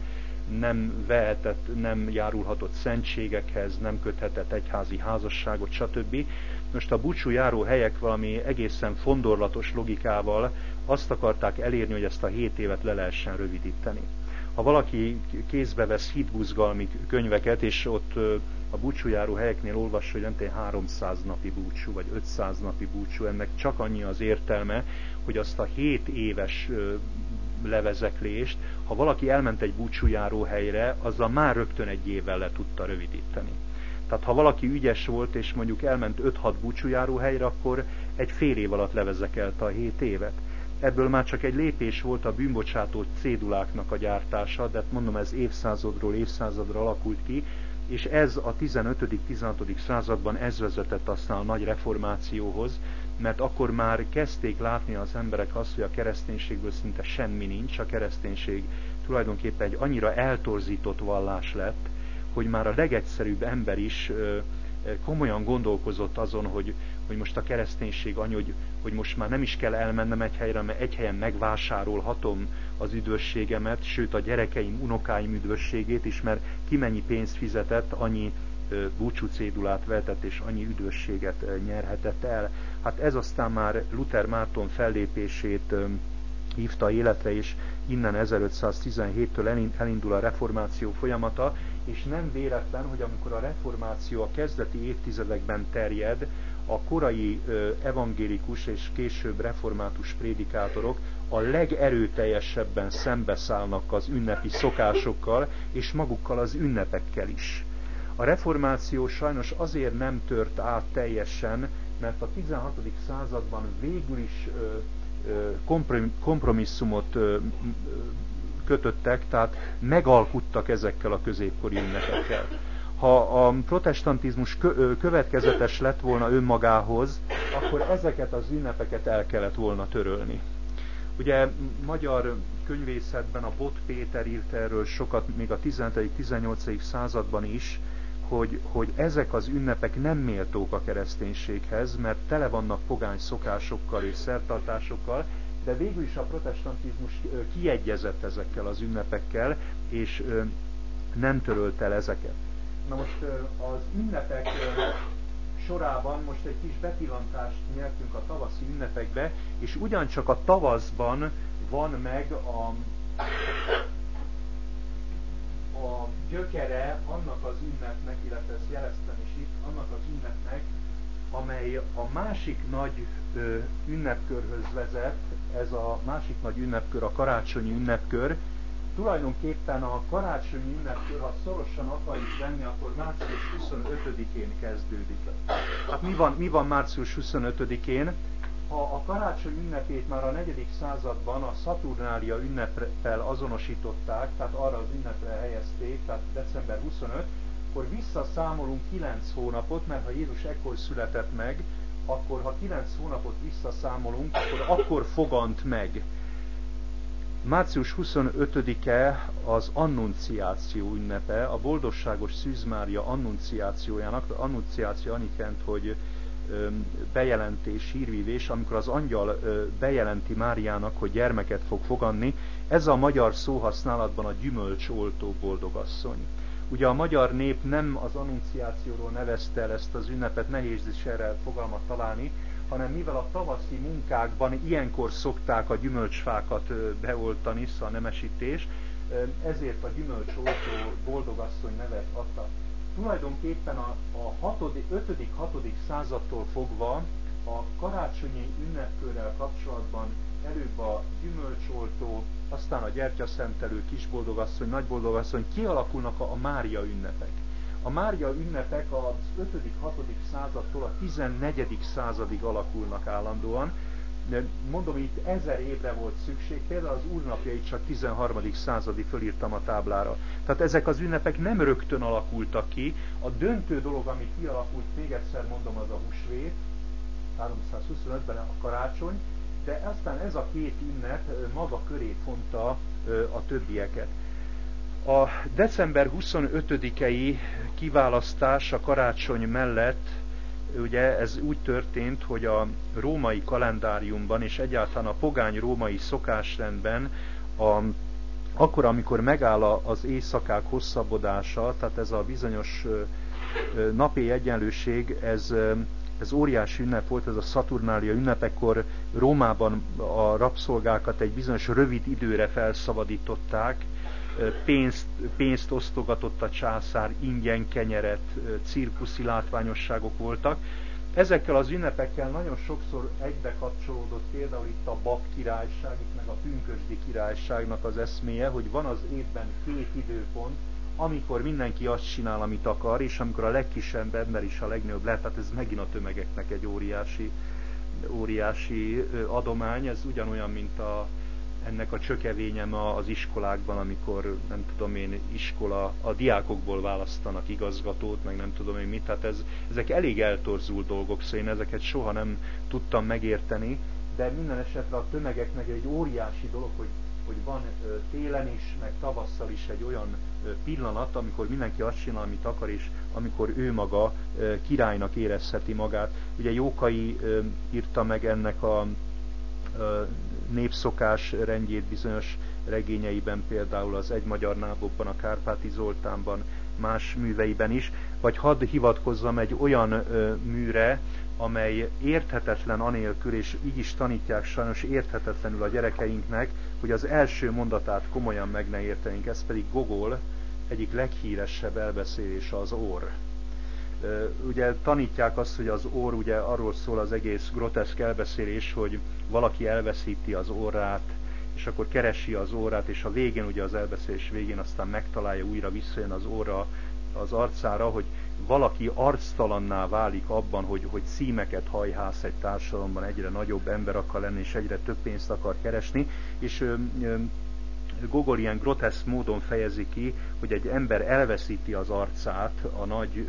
nem vehetett, nem járulhatott szentségekhez, nem köthetett egyházi házasságot, stb. Most a búcsújáró helyek valami egészen fondorlatos logikával azt akarták elérni, hogy ezt a 7 évet le lehessen rövidíteni. Ha valaki kézbe vesz hitbuzgalmi könyveket, és ott a búcsújáró helyeknél olvassa, hogy nem tudom, 300 napi búcsú, vagy 500 napi búcsú, ennek csak annyi az értelme, hogy azt a 7 éves levezeklést, ha valaki elment egy búcsújáró helyre, azzal már rögtön 1 évvel le tudta rövidíteni. Tehát ha valaki ügyes volt, és mondjuk elment 5-6 búcsújáró helyre, akkor egy fél év alatt levezekelte a 7 évet. Ebből már csak egy lépés volt a bűnbocsátó céduláknak a gyártása, de mondom, ez évszázadról évszázadra alakult ki, és ez a 15.-16. században ez vezetett aztán a nagy reformációhoz, mert akkor már kezdték látni az emberek azt, hogy a kereszténységből szinte semmi nincs, a kereszténység tulajdonképpen egy annyira eltorzított vallás lett, hogy már a legegyszerűbb ember is komolyan gondolkozott azon, hogy most a kereszténység annyi, hogy most már nem is kell elmennem egy helyre, mert egy helyen megvásárolhatom az üdvösségemet, sőt a gyerekeim, unokáim üdvösségét is, mert ki mennyi pénzt fizetett, annyi búcsúcédulát vetett, és annyi üdvösséget nyerhetett el. Hát ez aztán már Luther Márton fellépését hívta életre, és innen 1517-től elindul a reformáció folyamata, és nem véletlen, hogy amikor a reformáció a kezdeti évtizedekben terjed, a korai evangélikus és később református prédikátorok a legerőteljesebben szembeszállnak az ünnepi szokásokkal, és magukkal az ünnepekkel is. A reformáció sajnos azért nem tört át teljesen, mert a 16. században végül is kompromisszumot kötöttek, tehát megalkuttak ezekkel a középkori ünnepekkel. Ha a protestantizmus következetes lett volna önmagához, akkor ezeket az ünnepeket el kellett volna törölni. Ugye magyar könyvészetben a Bot Péter írt erről sokat, még a 17.-18. században is, hogy ezek az ünnepek nem méltók a kereszténységhez, mert tele vannak pogány szokásokkal és szertartásokkal, de végül is a protestantizmus kiegyezett ezekkel az ünnepekkel, és nem törölt el ezeket. Na most az ünnepek sorában most egy kis bepillantást nyertünk a tavaszi ünnepekbe, és ugyancsak a tavaszban van meg a gyökere annak az ünnepnek, illetve ezt jeleztem is itt, annak az ünnepnek, amely a másik nagy ünnepkörhöz vezet. Ez a másik nagy ünnepkör, a karácsonyi ünnepkör. Tulajdonképpen a karácsonyi ünnepkör, ha szorosan akarjuk venni, akkor március 25-én kezdődik. Hát mi van március 25-én? Ha a karácsony ünnepét már a 4. században a Saturnália ünneppel azonosították, tehát arra az ünnepre helyezték, tehát december 25, akkor visszaszámolunk 9 hónapot, mert ha Jézus ekkor született meg, akkor ha 9 hónapot visszaszámolunk, akkor fogant meg. Március 25-e az annunciáció ünnepe, a boldogságos Szűz Mária annunciációjának. Annunciáció annyit jelent, hogy bejelentés, hírvívés, amikor az angyal bejelenti Máriának, hogy gyermeket fog fogadni. Ez a magyar szóhasználatban a gyümölcsoltó boldogasszony. Ugye a magyar nép nem az annunciációról nevezte el ezt az ünnepet, nehéz is erre fogalmat találni, hanem mivel a tavaszi munkákban ilyenkor szokták a gyümölcsfákat beoltani, szóval a nemesítés, ezért a gyümölcsoltó boldogasszony nevet adta. Tulajdonképpen a 5.-6. századtól fogva a karácsonyi ünnepkörrel kapcsolatban előbb a gyümölcsoltó, aztán a gyertyaszentelő, kisboldogasszony, nagyboldogasszony, kialakulnak a Mária ünnepek. A Mária ünnepek az 5.-6. századtól a 14. századig alakulnak állandóan. Mondom, itt 1000 évre volt szükség, például az úrnapjait csak 13. századi fölírtam a táblára. Tehát ezek az ünnepek nem rögtön alakultak ki. A döntő dolog, ami kialakult, még egyszer mondom, az a húsvét, 325-ben a karácsony, de aztán ez a két ünnep maga köré fonta a többieket. A december 25-i kiválasztás a karácsony mellett, ugye ez úgy történt, hogy a római kalendáriumban és egyáltalán a pogány római szokásrendben akkor, amikor megáll az éjszakák hosszabbodása, tehát ez a bizonyos napi egyenlőség, ez óriási ünnep volt, ez a Saturnália ünnepekkor Rómában a rabszolgákat egy bizonyos rövid időre felszabadították, pénzt osztogatott a császár, ingyen kenyeret, cirkuszi látványosságok voltak. Ezekkel az ünnepekkel nagyon sokszor egybe kapcsolódott például itt a bab királyság, itt meg a pünkösdi királyságnak az eszméje, hogy van az évben két időpont, amikor mindenki azt csinál, amit akar, és amikor a legkisebb ember is a legnagyobb lehet, tehát ez megint a tömegeknek egy óriási adomány, ez ugyanolyan, mint ennek a csökevényem az iskolákban, amikor nem tudom én, a diákokból választanak igazgatót, meg nem tudom én mit, tehát ezek elég eltorzult dolgok, szóval én ezeket soha nem tudtam megérteni, de minden esetre a tömegeknek egy óriási dolog, hogy van télen is, meg tavasszal is egy olyan pillanat, amikor mindenki azt csinál, amit akar, és amikor ő maga királynak érezheti magát. Ugye Jókai írta meg ennek a népszokás rendjét bizonyos regényeiben, például az Egy magyar nábokban, a Kárpáti Zoltánban, más műveiben is, vagy hadd hivatkozzam egy olyan műre, amely érthetetlen anélkül, és így is tanítják sajnos érthetetlenül a gyerekeinknek, hogy az első mondatát komolyan meg ne értenénk, ez pedig Gogol egyik leghíresebb elbeszélése, az Orr. Ugye tanítják azt, hogy az orr, ugye arról szól az egész groteszk elbeszélés, hogy valaki elveszíti az orrát, és akkor keresi az orrát, és a végén, ugye az elbeszélés végén aztán megtalálja, újra visszajön az orra az arcára, hogy valaki arctalanná válik abban, hogy címeket hajhász egy társadalomban, egyre nagyobb ember akar lenni, és egyre több pénzt akar keresni, és Gogol ilyen groteszk módon fejezi ki, hogy egy ember elveszíti az arcát a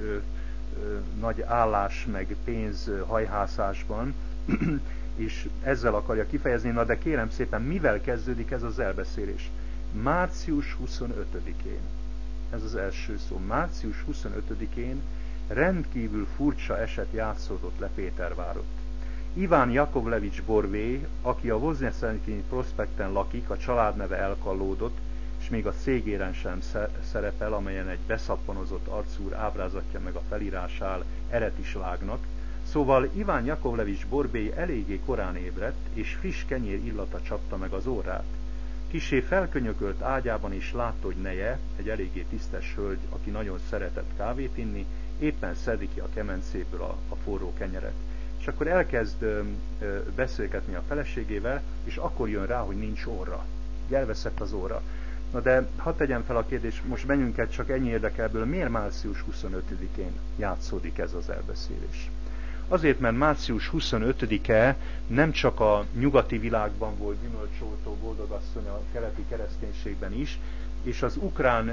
nagy állás meg pénz hajhászásban, és ezzel akarja kifejezni. Na de kérem szépen, mivel kezdődik ez az elbeszélés? Március 25-én. Ez az első szó. Március 25-én rendkívül furcsa eset játszódott le Pétervárott. Iván Jakovlevics Borvé, aki a Voznyeszenyi prospekten lakik, a családneve elkallódott, és még a cégéren sem szerepel, amelyen egy beszappanozott arcúr ábrázatja meg a felírás áll Eretislágnak. Szóval Iván Jakovlevics Borbély eléggé korán ébredt, és friss kenyér illata csapta meg az orrát. Kissé felkönyökölt ágyában is látta, hogy neje, egy eléggé tisztes hölgy, aki nagyon szeretett kávét inni, éppen szedi ki a kemencéből a forró kenyeret. És akkor elkezd beszélgetni a feleségével, és akkor jön rá, hogy nincs óra. Elveszett az óra. Na de hadd tegyem fel a kérdést, most bennünket csak ennyi érdekel ebből, miért március 25-én játszódik ez az elbeszélés? Azért, mert március 25-e nem csak a nyugati világban volt gyümölcsoltó boldogasszony, a keleti kereszténységben is, és az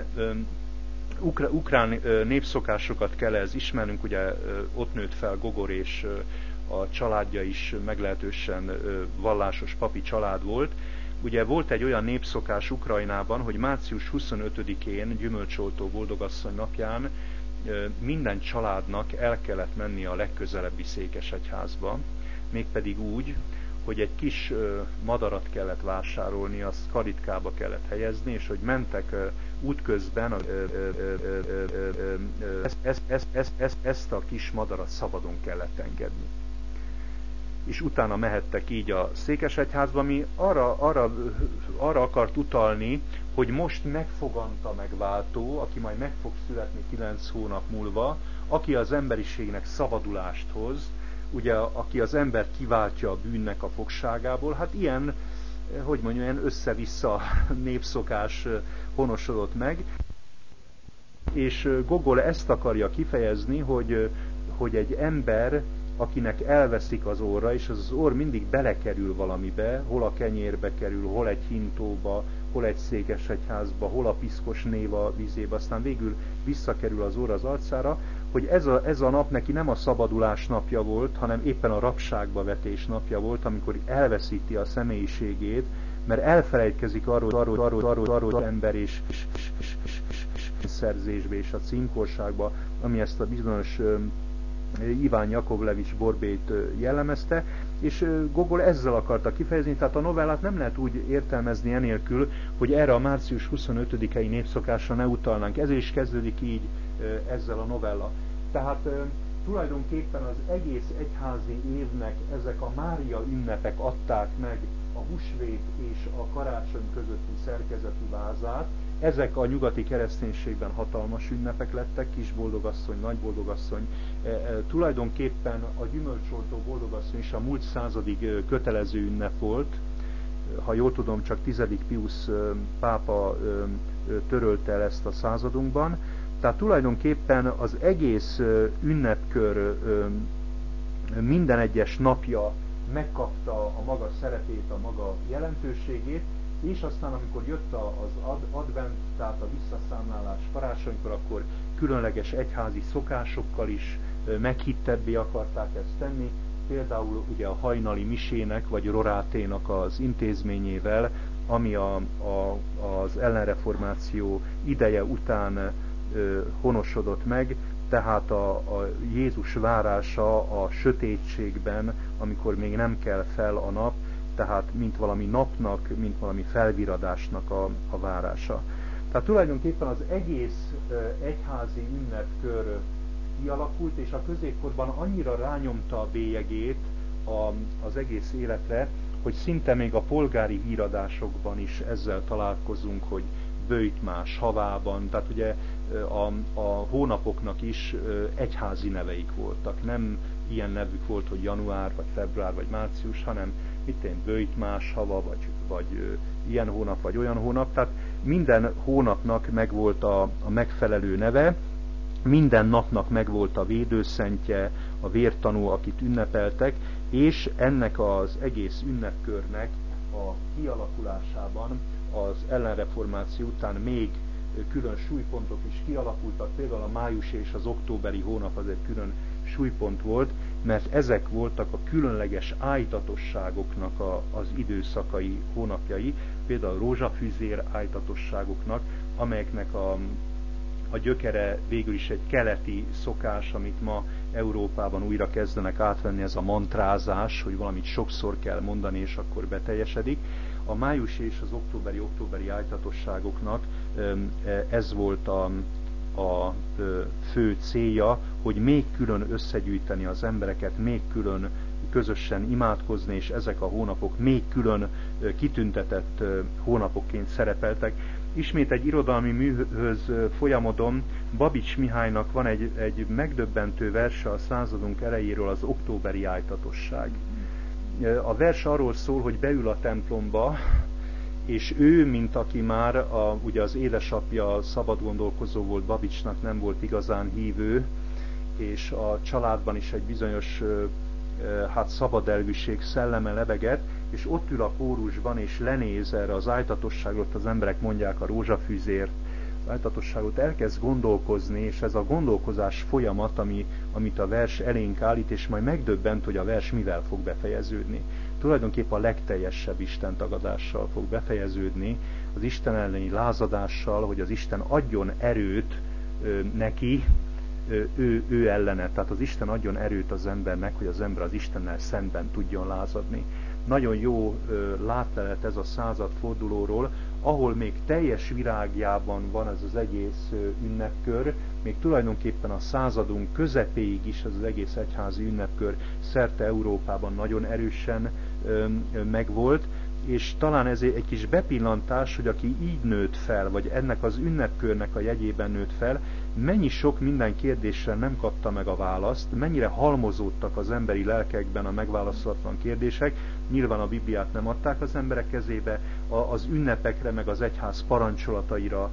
ukrán népszokásokat kell ez ismernünk, ugye ott nőtt fel Gogor, és a családja is meglehetősen vallásos papi család volt. Ugye volt egy olyan népszokás Ukrajnában, hogy március 25-én, gyümölcsoltó boldogasszony napján minden családnak el kellett menni a legközelebbi székesegyházba, mégpedig úgy, hogy egy kis madarat kellett vásárolni, azt kalitkába kellett helyezni, és hogy mentek útközben ezt a kis madarat szabadon kellett engedni. És utána mehettek így a székesegyházba, ami arra akart utalni, hogy most megfoganta megváltó, aki majd meg fog születni 9 hónap múlva, aki az emberiségnek szabadulást hoz, ugye, aki az ember kiváltja a bűnnek a fogságából, hát ilyen, hogy mondjam, ilyen össze-vissza népszokás honosodott meg. És Gogol ezt akarja kifejezni, hogy egy ember, akinek elveszik az orra, és az orr mindig belekerül valamibe, hol a kenyérbe kerül, hol egy hintóba, hol egy székesegyházba, hol a piszkos néva vizébe, aztán végül visszakerül az orr az arcára, hogy ez a nap neki nem a szabadulás napja volt, hanem éppen a rabságba vetés napja volt, amikor elveszíti a személyiségét, mert elfelejtkezik arról az ember és szerzésbe és a címkorságba, ami ezt a bizonyos Iván Jakovlevics Borbét jellemezte, és Gogol ezzel akarta kifejezni, tehát a novellát nem lehet úgy értelmezni enélkül, hogy erre a március 25-i népszokásra ne utalnánk. Ezért is kezdődik így ezzel a novella. Tehát tulajdonképpen az egész egyházi évnek ezek a Mária ünnepek adták meg a húsvét és a karácsony közötti szerkezeti vázát. Ezek a nyugati kereszténységben hatalmas ünnepek lettek, kis boldogasszony, nagy boldogasszony. Tulajdonképpen a gyümölcsoltó boldogasszony is a múlt századig kötelező ünnep volt. Ha jól tudom, csak 10. Piusz pápa törölte el ezt a századunkban. Tehát tulajdonképpen az egész ünnepkör minden egyes napja megkapta a maga szerepét, a maga jelentőségét, és aztán amikor jött az advent, tehát a visszaszámlálás karácsonykor, akkor különleges egyházi szokásokkal is meghittebbé akarták ezt tenni, például ugye a hajnali misének, vagy roráténak az intézményével, ami az ellenreformáció ideje után honosodott meg, tehát a Jézus várása a sötétségben, amikor még nem kell fel a nap, tehát mint valami napnak, mint valami felviradásnak a várása. Tehát tulajdonképpen az egész egyházi ünnepkör kialakult, és a középkorban annyira rányomta a bélyegét az egész életre, hogy szinte még a polgári híradásokban is ezzel találkozunk, hogy Böjtmás havában, tehát ugye a hónapoknak is egyházi neveik voltak. Nem ilyen nevük volt, hogy január, vagy február, vagy március, hanem Böjtmás hava, vagy ilyen hónap, vagy olyan hónap. Tehát minden hónapnak megvolt a megfelelő neve, minden napnak megvolt a védőszentje, a vértanú, akit ünnepeltek, és ennek az egész ünnepkörnek a kialakulásában az ellenreformáció után még külön súlypontok is kialakultak, például a májusi és az októberi hónap az egy külön súlypont volt, mert ezek voltak a különleges ájtatosságoknak az időszakai, hónapjai, például a rózsafűzér ájtatosságoknak, amelyeknek a gyökere végül is egy keleti szokás, amit ma Európában újra kezdenek átvenni, ez a mantrázás, hogy valamit sokszor kell mondani, és akkor beteljesedik. A májusi és az októberi ájtatosságoknak ez volt a fő célja, hogy még külön összegyűjteni az embereket, még külön közösen imádkozni, és ezek a hónapok még külön kitüntetett hónapokként szerepeltek. Ismét egy irodalmi műhöz folyamodom, Babics Mihálynak van egy megdöbbentő verse a századunk elejéről, az októberi ájtatosság. A vers arról szól, hogy beül a templomba, és ő, mint aki már, ugye az édesapja szabad gondolkozó volt, Babicsnak nem volt igazán hívő, és a családban is egy bizonyos szabadelvűség szelleme lebegett, és ott ül a kórusban, és lenéz erre az ájtatosságot, az emberek mondják a rózsafűzért, az ájtatosságot, elkezd gondolkozni, és ez a gondolkozás folyamat, amit a vers elénk állít, és majd megdöbbent, hogy a vers mivel fog befejeződni. Tulajdonképpen a legteljesebb istentagadással fog befejeződni, az Isten elleni lázadással, hogy az Isten adjon erőt neki, ő ellene. Tehát az Isten adjon erőt az embernek, hogy az ember az Istennel szemben tudjon lázadni. Nagyon jó látlelet ez a századfordulóról, ahol még teljes virágjában van ez az egész ünnepkör, még tulajdonképpen a századunk közepéig is ez az egész egyházi ünnepkör szerte Európában nagyon erősen megvolt, és talán ez egy kis bepillantás, hogy aki így nőtt fel, vagy ennek az ünnepkörnek a jegyében nőtt fel, mennyi sok minden kérdésre nem kapta meg a választ, mennyire halmozódtak az emberi lelkekben a megválaszolatlan kérdések, nyilván a Bibliát nem adták az emberek kezébe, az ünnepekre meg az egyház parancsolataira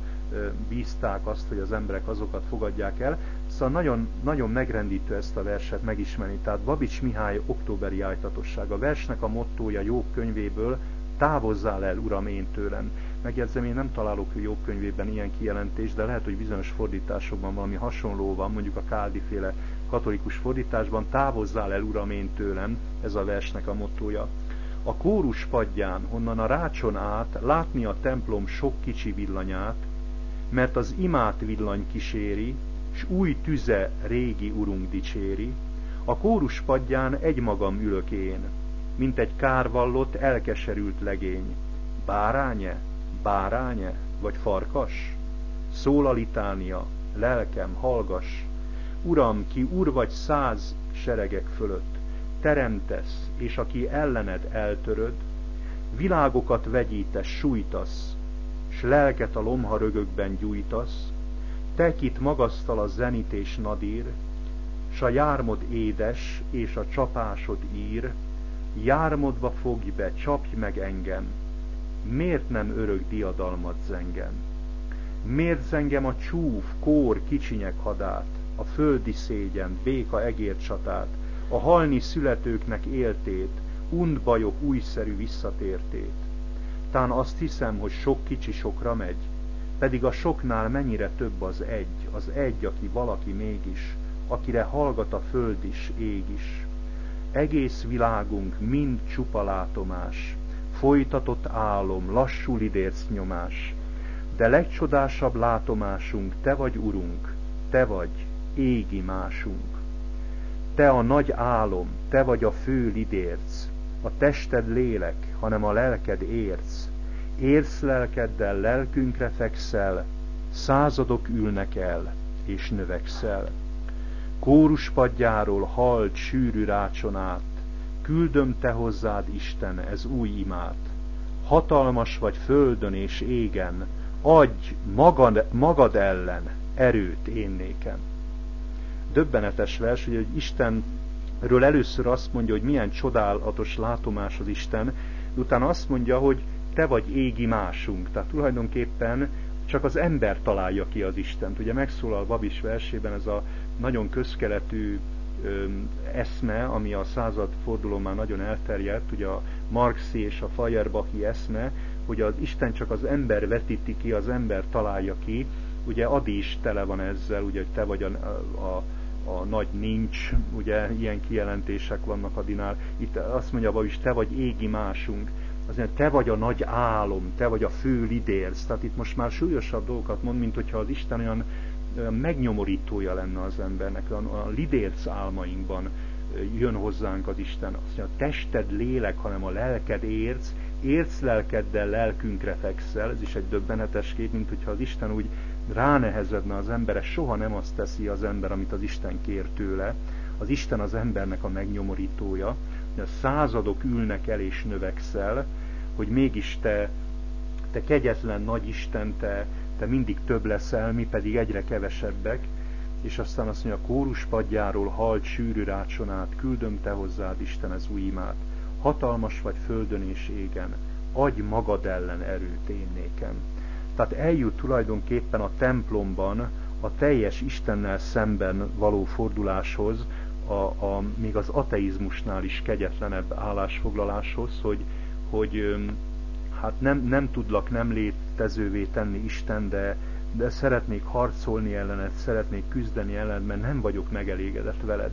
bízták azt, hogy az emberek azokat fogadják el. Szóval nagyon, nagyon megrendítő ezt a verset megismerni. Tehát Babics Mihály októberi ájtatosság. A versnek a mottója Jobb könyvéből: távozzál el, Uram, én tőlem. Megjegyzem, én nem találok Jobb könyvében ilyen kijelentést, de lehet, hogy bizonyos fordításokban valami hasonló van, mondjuk a Káldi-féle katolikus fordításban: távozzál el, Uram, én tőlem, ez a versnek a mottója. A kórus padján, honnan a rácson át látni a templom sok kicsi villanyát, mert az imát villany kíséri, s új tüze régi urunk dicséri. A kórus padján egymagam ülök én, mint egy kárvallott, elkeserült legény. Báránye, báránye, vagy farkas? Szól a litánia, lelkem, hallgass. Uram, ki úr vagy 100 seregek fölött, teremtesz, és aki ellened eltöröd, világokat vegyítesz, sújtasz, s lelket a lomharögökben gyújtasz, te kit magasztal a zenit és nadír, s a jármod édes, és a csapásod ír, jármodba fogj be, csapj meg engem, miért nem örök diadalmat zengem? Miért zengem a csúf, kór, kicsinyek hadát, a földi szégyen, béka egér csatát, a halni születőknek éltét, und bajok újszerű visszatértét? Tán azt hiszem, hogy sok kicsi sokra megy, pedig a soknál mennyire több az egy, aki valaki mégis, akire hallgat a föld is, ég is. Egész világunk mind csupa látomás, folytatott álom, lassú lidérc nyomás, de legcsodásabb látomásunk te vagy, Urunk, te vagy, égi másunk. Te a nagy álom, te vagy a fő lidérc, a tested lélek, hanem a lelked érc. Érsz lelkeddel, lelkünkre fekszel, századok ülnek el, és növekszel. Kóruspadjáról halt sűrű rácson át, küldöm te hozzád, Isten, ez új imát. Hatalmas vagy földön és égen, adj magad ellen erőt én nékem. Döbbenetes vers, hogy Istenről először azt mondja, hogy milyen csodálatos látomás az Isten, utána azt mondja, hogy te vagy égi másunk. Tehát tulajdonképpen csak az ember találja ki az Istent. Ugye megszólal Babics versében ez a nagyon közkeletű eszme, ami a századfordulón már nagyon elterjedt, ugye a marxi és a Feuerbachi eszme, hogy az Isten csak az ember vetíti ki, az ember találja ki. Ugye Adi is tele van ezzel, ugye, hogy te vagy a nagy nincs, ugye ilyen kijelentések vannak Adinál. Itt azt mondja Babics, te vagy égi másunk. Azért te vagy a nagy álom, te vagy a fő lidérc. Tehát itt most már súlyosabb dolgokat mond, mint hogyha az Isten olyan megnyomorítója lenne az embernek. A lidérc álmainkban jön hozzánk az Isten. Azt mondja, a tested lélek, hanem a lelked érc, érc lelkeddel lelkünkre fekszel. Ez is egy döbbenetes kép, mint hogyha az Isten úgy ránehezedne az emberre. Soha nem azt teszi az ember, amit az Isten kér tőle. Az Isten az embernek a megnyomorítója. századok ülnek el és növekszel, hogy mégis te kegyetlen nagy Isten, te mindig több leszel, mi pedig egyre kevesebbek, és aztán azt mondja, a kórus padjáról halt sűrű rácson át, küldöm te hozzád, Isten, az új imát. Hatalmas vagy földön és égen, adj magad ellen erőt én nékem. Tehát eljut tulajdonképpen a templomban a teljes Istennel szemben való forduláshoz, még az ateizmusnál is kegyetlenebb állásfoglaláshoz, hogy hát nem tudlak nem létezővé tenni Isten, de szeretnék harcolni ellened, szeretnék küzdeni ellened, mert nem vagyok megelégedett veled.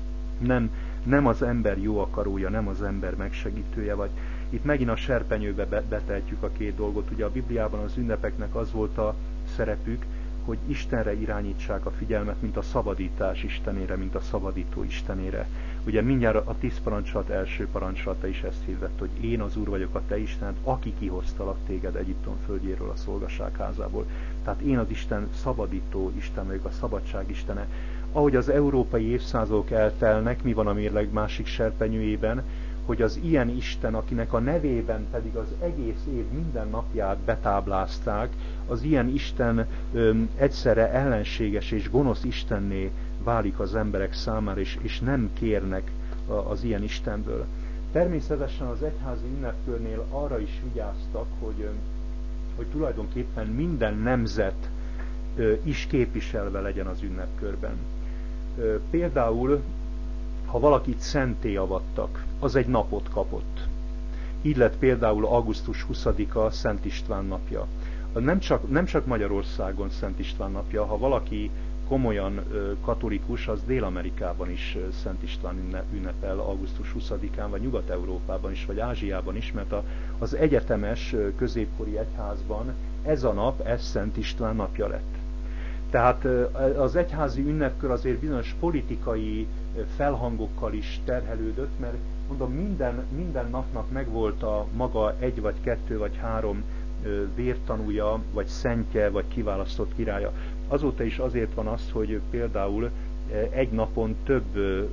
Nem az ember jó akarója, nem az ember megsegítője vagy. Itt megint a serpenyőbe betehetjük a két dolgot. Ugye a Bibliában az ünnepeknek az volt a szerepük, hogy Istenre irányítsák a figyelmet, mint a szabadítás Istenére, mint a szabadító Istenére. Ugye mindjárt a 10 parancsolat első parancsolata is ezt hirdett, hogy én az Úr vagyok a te Istened, aki kihoztalak téged Egyiptom földjéről, a szolgaság házából. Tehát én az Isten szabadító Isten vagyok, a szabadság Istene. Ahogy az európai évszázadok eltelnek, mi van a mérleg másik serpenyőjében, hogy az ilyen Isten, akinek a nevében pedig az egész év minden napját betáblázták, az ilyen Isten egyszerre ellenséges és gonosz Istenné válik az emberek számára, és nem kérnek az ilyen Istenből. Természetesen az egyházi ünnepkörnél arra is vigyáztak, hogy tulajdonképpen minden nemzet is képviselve legyen az ünnepkörben. Például, ha valakit szenté avattak, az egy napot kapott. Így lett például augusztus 20-a Szent István napja. Nem csak Magyarországon Szent István napja, ha valaki komolyan katolikus, az Dél-Amerikában is Szent István ünnepel augusztus 20-án, vagy Nyugat-Európában is, vagy Ázsiában is, mert az egyetemes középkori egyházban ez a nap, ez Szent István napja lett. Tehát az egyházi ünnepkör azért bizonyos politikai felhangokkal is terhelődött, mert mondom, minden napnak megvolt a maga egy, vagy kettő, vagy három vértanúja, vagy szentje, vagy kiválasztott királya. Azóta is azért van az, hogy például egy napon több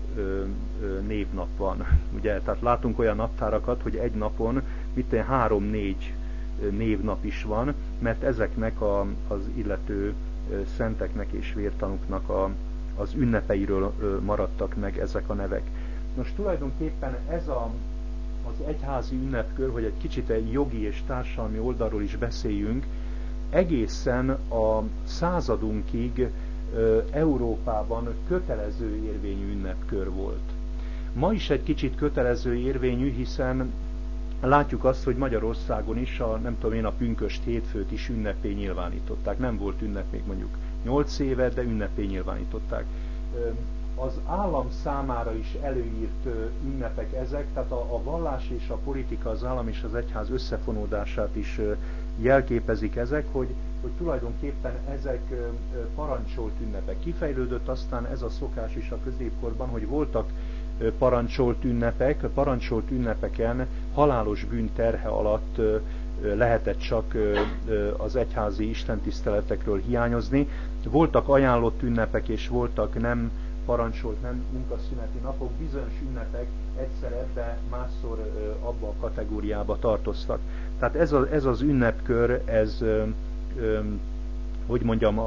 névnap van. Ugye? Tehát látunk olyan naptárakat, hogy egy napon 3-4 névnap is van, mert ezeknek az illető szenteknek és vértanúknak az ünnepeiről maradtak meg ezek a nevek. Most tulajdonképpen ez az egyházi ünnepkör, hogy egy kicsit egy jogi és társadalmi oldalról is beszéljünk, egészen a századunkig Európában kötelező érvényű ünnepkör volt. Ma is egy kicsit kötelező érvényű, hiszen látjuk azt, hogy Magyarországon is a pünkösd hétfőt is ünnepé nyilvánították. Nem volt ünnep még mondjuk 8 éve, de ünnepé nyilvánították. Az állam számára is előírt ünnepek ezek, tehát a vallás és a politika, az állam és az egyház összefonódását is jelképezik ezek, hogy tulajdonképpen ezek parancsolt ünnepek. Kifejlődött aztán ez a szokás is a középkorban, hogy voltak parancsolt ünnepeken halálos bűn terhe alatt lehetett csak az egyházi istentiszteletekről hiányozni. Voltak ajánlott ünnepek, és voltak nem parancsolt, nem munkaszüneti napok, bizonyos ünnepek egyszer ebbe, másszor abba a kategóriába tartoztak. Tehát ez az ünnepkör, ez, hogy mondjam,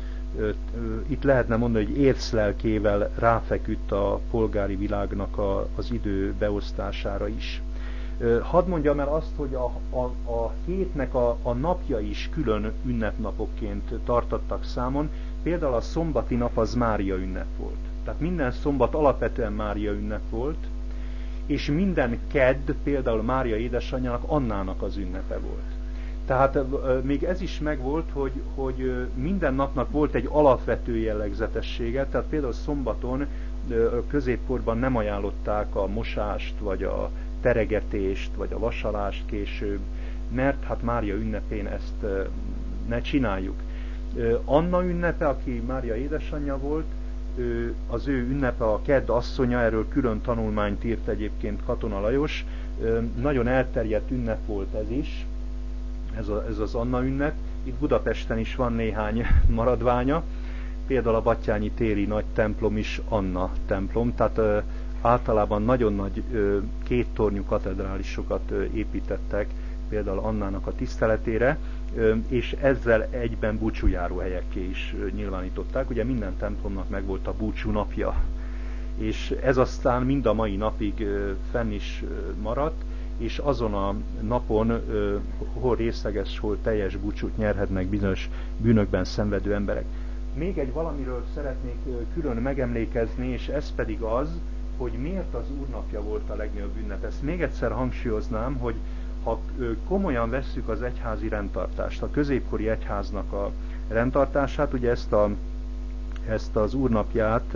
itt lehetne mondani, hogy érclelkével ráfeküdt a polgári világnak az idő beosztására is. Hadd mondjam el azt, hogy a hétnek a napja is külön ünnepnapokként tartottak számon. Például a szombati nap az Mária ünnep volt. Tehát minden szombat alapvetően Mária ünnep volt, és minden kedd például Mária édesanyjának, Annának az ünnepe volt. Tehát még ez is megvolt, hogy minden napnak volt egy alapvető jellegzetessége, tehát például szombaton középkorban nem ajánlották a mosást, vagy a teregetést, vagy a vasalást később, mert hát Mária ünnepén ezt ne csináljuk. Anna ünnepe, aki Mária édesanyja volt, az ő ünnepe a kedd asszonya, erről külön tanulmányt írt egyébként Katona Lajos, nagyon elterjedt ünnep volt ez is, ez az Anna ünnep. Itt Budapesten is van néhány maradványa, például a Battyányi téri nagy templom is Anna templom, tehát általában nagyon nagy kéttornyú katedrálisokat építettek, például Annának a tiszteletére, és ezzel egyben búcsújáró helyekké is nyilvánították. Ugye minden templomnak megvolt a búcsú napja, és ez aztán mind a mai napig fenn is maradt, és azon a napon hol részleges, hol teljes búcsút nyerhetnek bizonyos bűnökben szenvedő emberek. Még egy valamiről szeretnék külön megemlékezni, és ez pedig az, hogy miért az Úrnapja volt a legnagyobb ünnep. Ezt még egyszer hangsúlyoznám, hogy ha komolyan vesszük az egyházi rendtartást, a középkori egyháznak a rendtartását, ugye ezt az Úrnapját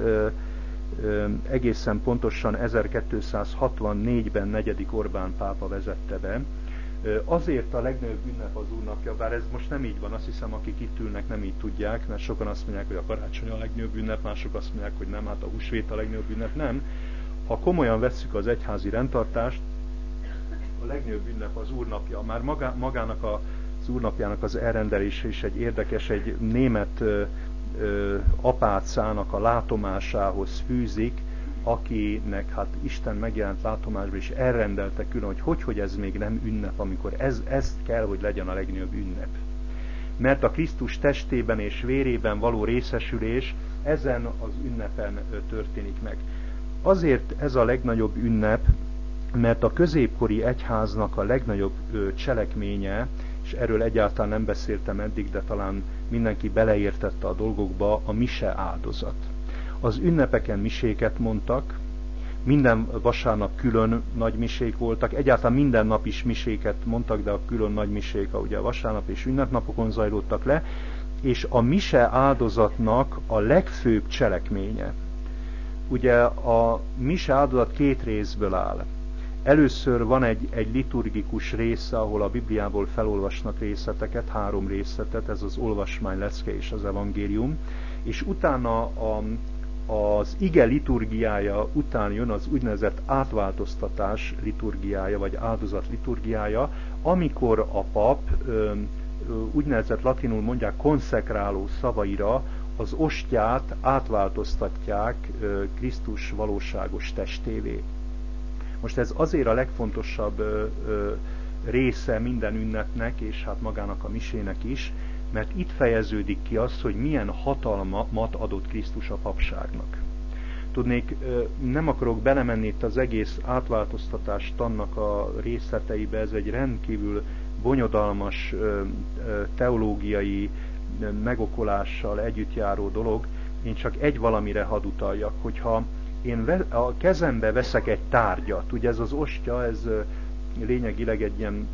egészen pontosan 1264-ben 4. Orbán pápa vezette be. Azért a legnagyobb ünnep az Úrnapja, bár ez most nem így van, azt hiszem, akik itt ülnek, nem így tudják, mert sokan azt mondják, hogy a karácsony a legnagyobb ünnep, mások azt mondják, hogy nem, hát a húsvét a legnagyobb ünnep, nem. Ha komolyan vesszük az egyházi rendtartást, a legnagyobb ünnep az Úrnapja. Már magának az Úrnapjának az elrendelése is egy érdekes, egy német apácának a látomásához fűzik, akinek hát Isten megjelent látomásban is elrendelte külön, hogy ez még nem ünnep, amikor ez kell, hogy legyen a legnagyobb ünnep. Mert a Krisztus testében és vérében való részesülés ezen az ünnepen történik meg. Azért ez a legnagyobb ünnep, mert a középkori egyháznak a legnagyobb cselekménye, és erről egyáltalán nem beszéltem eddig, de talán mindenki beleértette a dolgokba, a mise áldozat. Az ünnepeken miséket mondtak, minden vasárnap külön nagy misék voltak, egyáltalán minden nap is miséket mondtak, de a külön nagy misék ugye a vasárnap és ünnepnapokon zajlottak le, és a mise áldozatnak a legfőbb cselekménye. Ugye a mise áldozat 2 részből áll. Először van egy liturgikus része, ahol a Bibliából felolvasnak részleteket, 3 részletet, ez az olvasmány lecke és az evangélium, és utána az ige liturgiája után jön az úgynevezett átváltoztatás liturgiája, vagy áldozat liturgiája, amikor a pap úgynevezett latinul mondják konszekráló szavaira az ostját átváltoztatják Krisztus valóságos testévé. Most ez azért a legfontosabb része minden ünnepnek, és hát magának a misének is, mert itt fejeződik ki az, hogy milyen hatalmat adott Krisztus a papságnak. Tudnék, nem akarok belemenni itt az egész átváltoztatás tannak a részleteibe, ez egy rendkívül bonyodalmas teológiai megokolással együtt járó dolog. Én csak egy valamire hadd utaljak, hogyha én a kezembe veszek egy tárgyat, ugye ez az ostya, ez lényegileg egy ilyen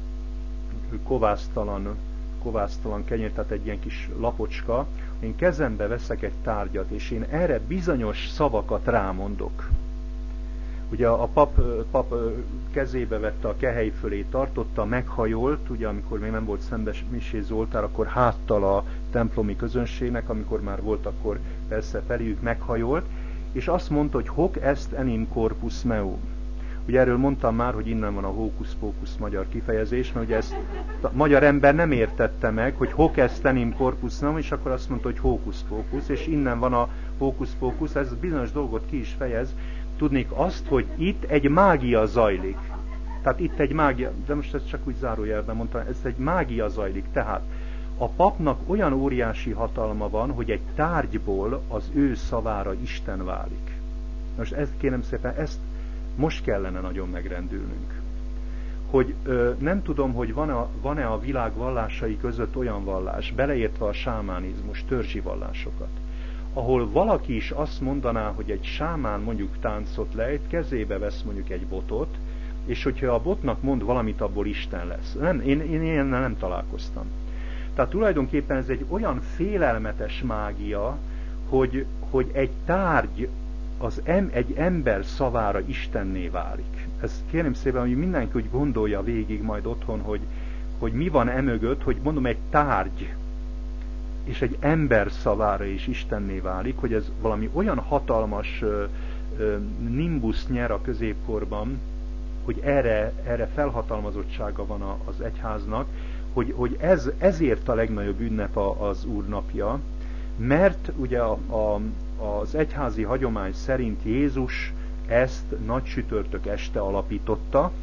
kovásztalan kenyér, tehát egy ilyen kis lapocska, én kezembe veszek egy tárgyat, és én erre bizonyos szavakat rámondok. Ugye a pap kezébe vette, a kehely fölé tartotta, meghajolt, ugye amikor még nem volt szembes miséző oltár, akkor háttal a templomi közönségnek, amikor már volt, akkor persze feléjük meghajolt, és azt mondta, hogy hoc est enim corpus meum. Ugye erről mondtam már, hogy innen van a hókusz-pókusz magyar kifejezés, mert ugye ezt a magyar ember nem értette meg, hogy hoc est enim corpus meum, és akkor azt mondta, hogy hókusz-pókusz, és innen van a hókusz-pókusz, ez bizonyos dolgot ki is fejez. Tudnék azt, hogy itt egy mágia zajlik. Tehát itt egy mágia, de most ezt csak úgy zárójelben mondtam, ez egy mágia zajlik. Tehát a papnak olyan óriási hatalma van, hogy egy tárgyból az ő szavára Isten válik. Most ezt kérem szépen, ezt most kellene nagyon megrendülnünk. Hogy nem tudom, hogy van-e a világ vallásai között olyan vallás, beleértve a sámánizmus, törzsi vallásokat, ahol valaki is azt mondaná, hogy egy sámán mondjuk táncot lejt, kezébe vesz mondjuk egy botot, és hogyha a botnak mond valamit, abból Isten lesz. Nem, én ilyennel nem találkoztam. Tehát tulajdonképpen ez egy olyan félelmetes mágia, hogy egy tárgy egy ember szavára Istenné válik. Ezt kérem szépen, hogy mindenki úgy gondolja végig majd otthon, hogy mi van emögött, hogy mondom, egy tárgy és egy ember szavára is Istenné válik, hogy ez valami olyan hatalmas nimbuszt nyer a középkorban, hogy erre felhatalmazottsága van az egyháznak, hogy ezért a legnagyobb ünnep az Úrnapja, mert ugye az egyházi hagyomány szerint Jézus ezt nagy csütörtök este alapította,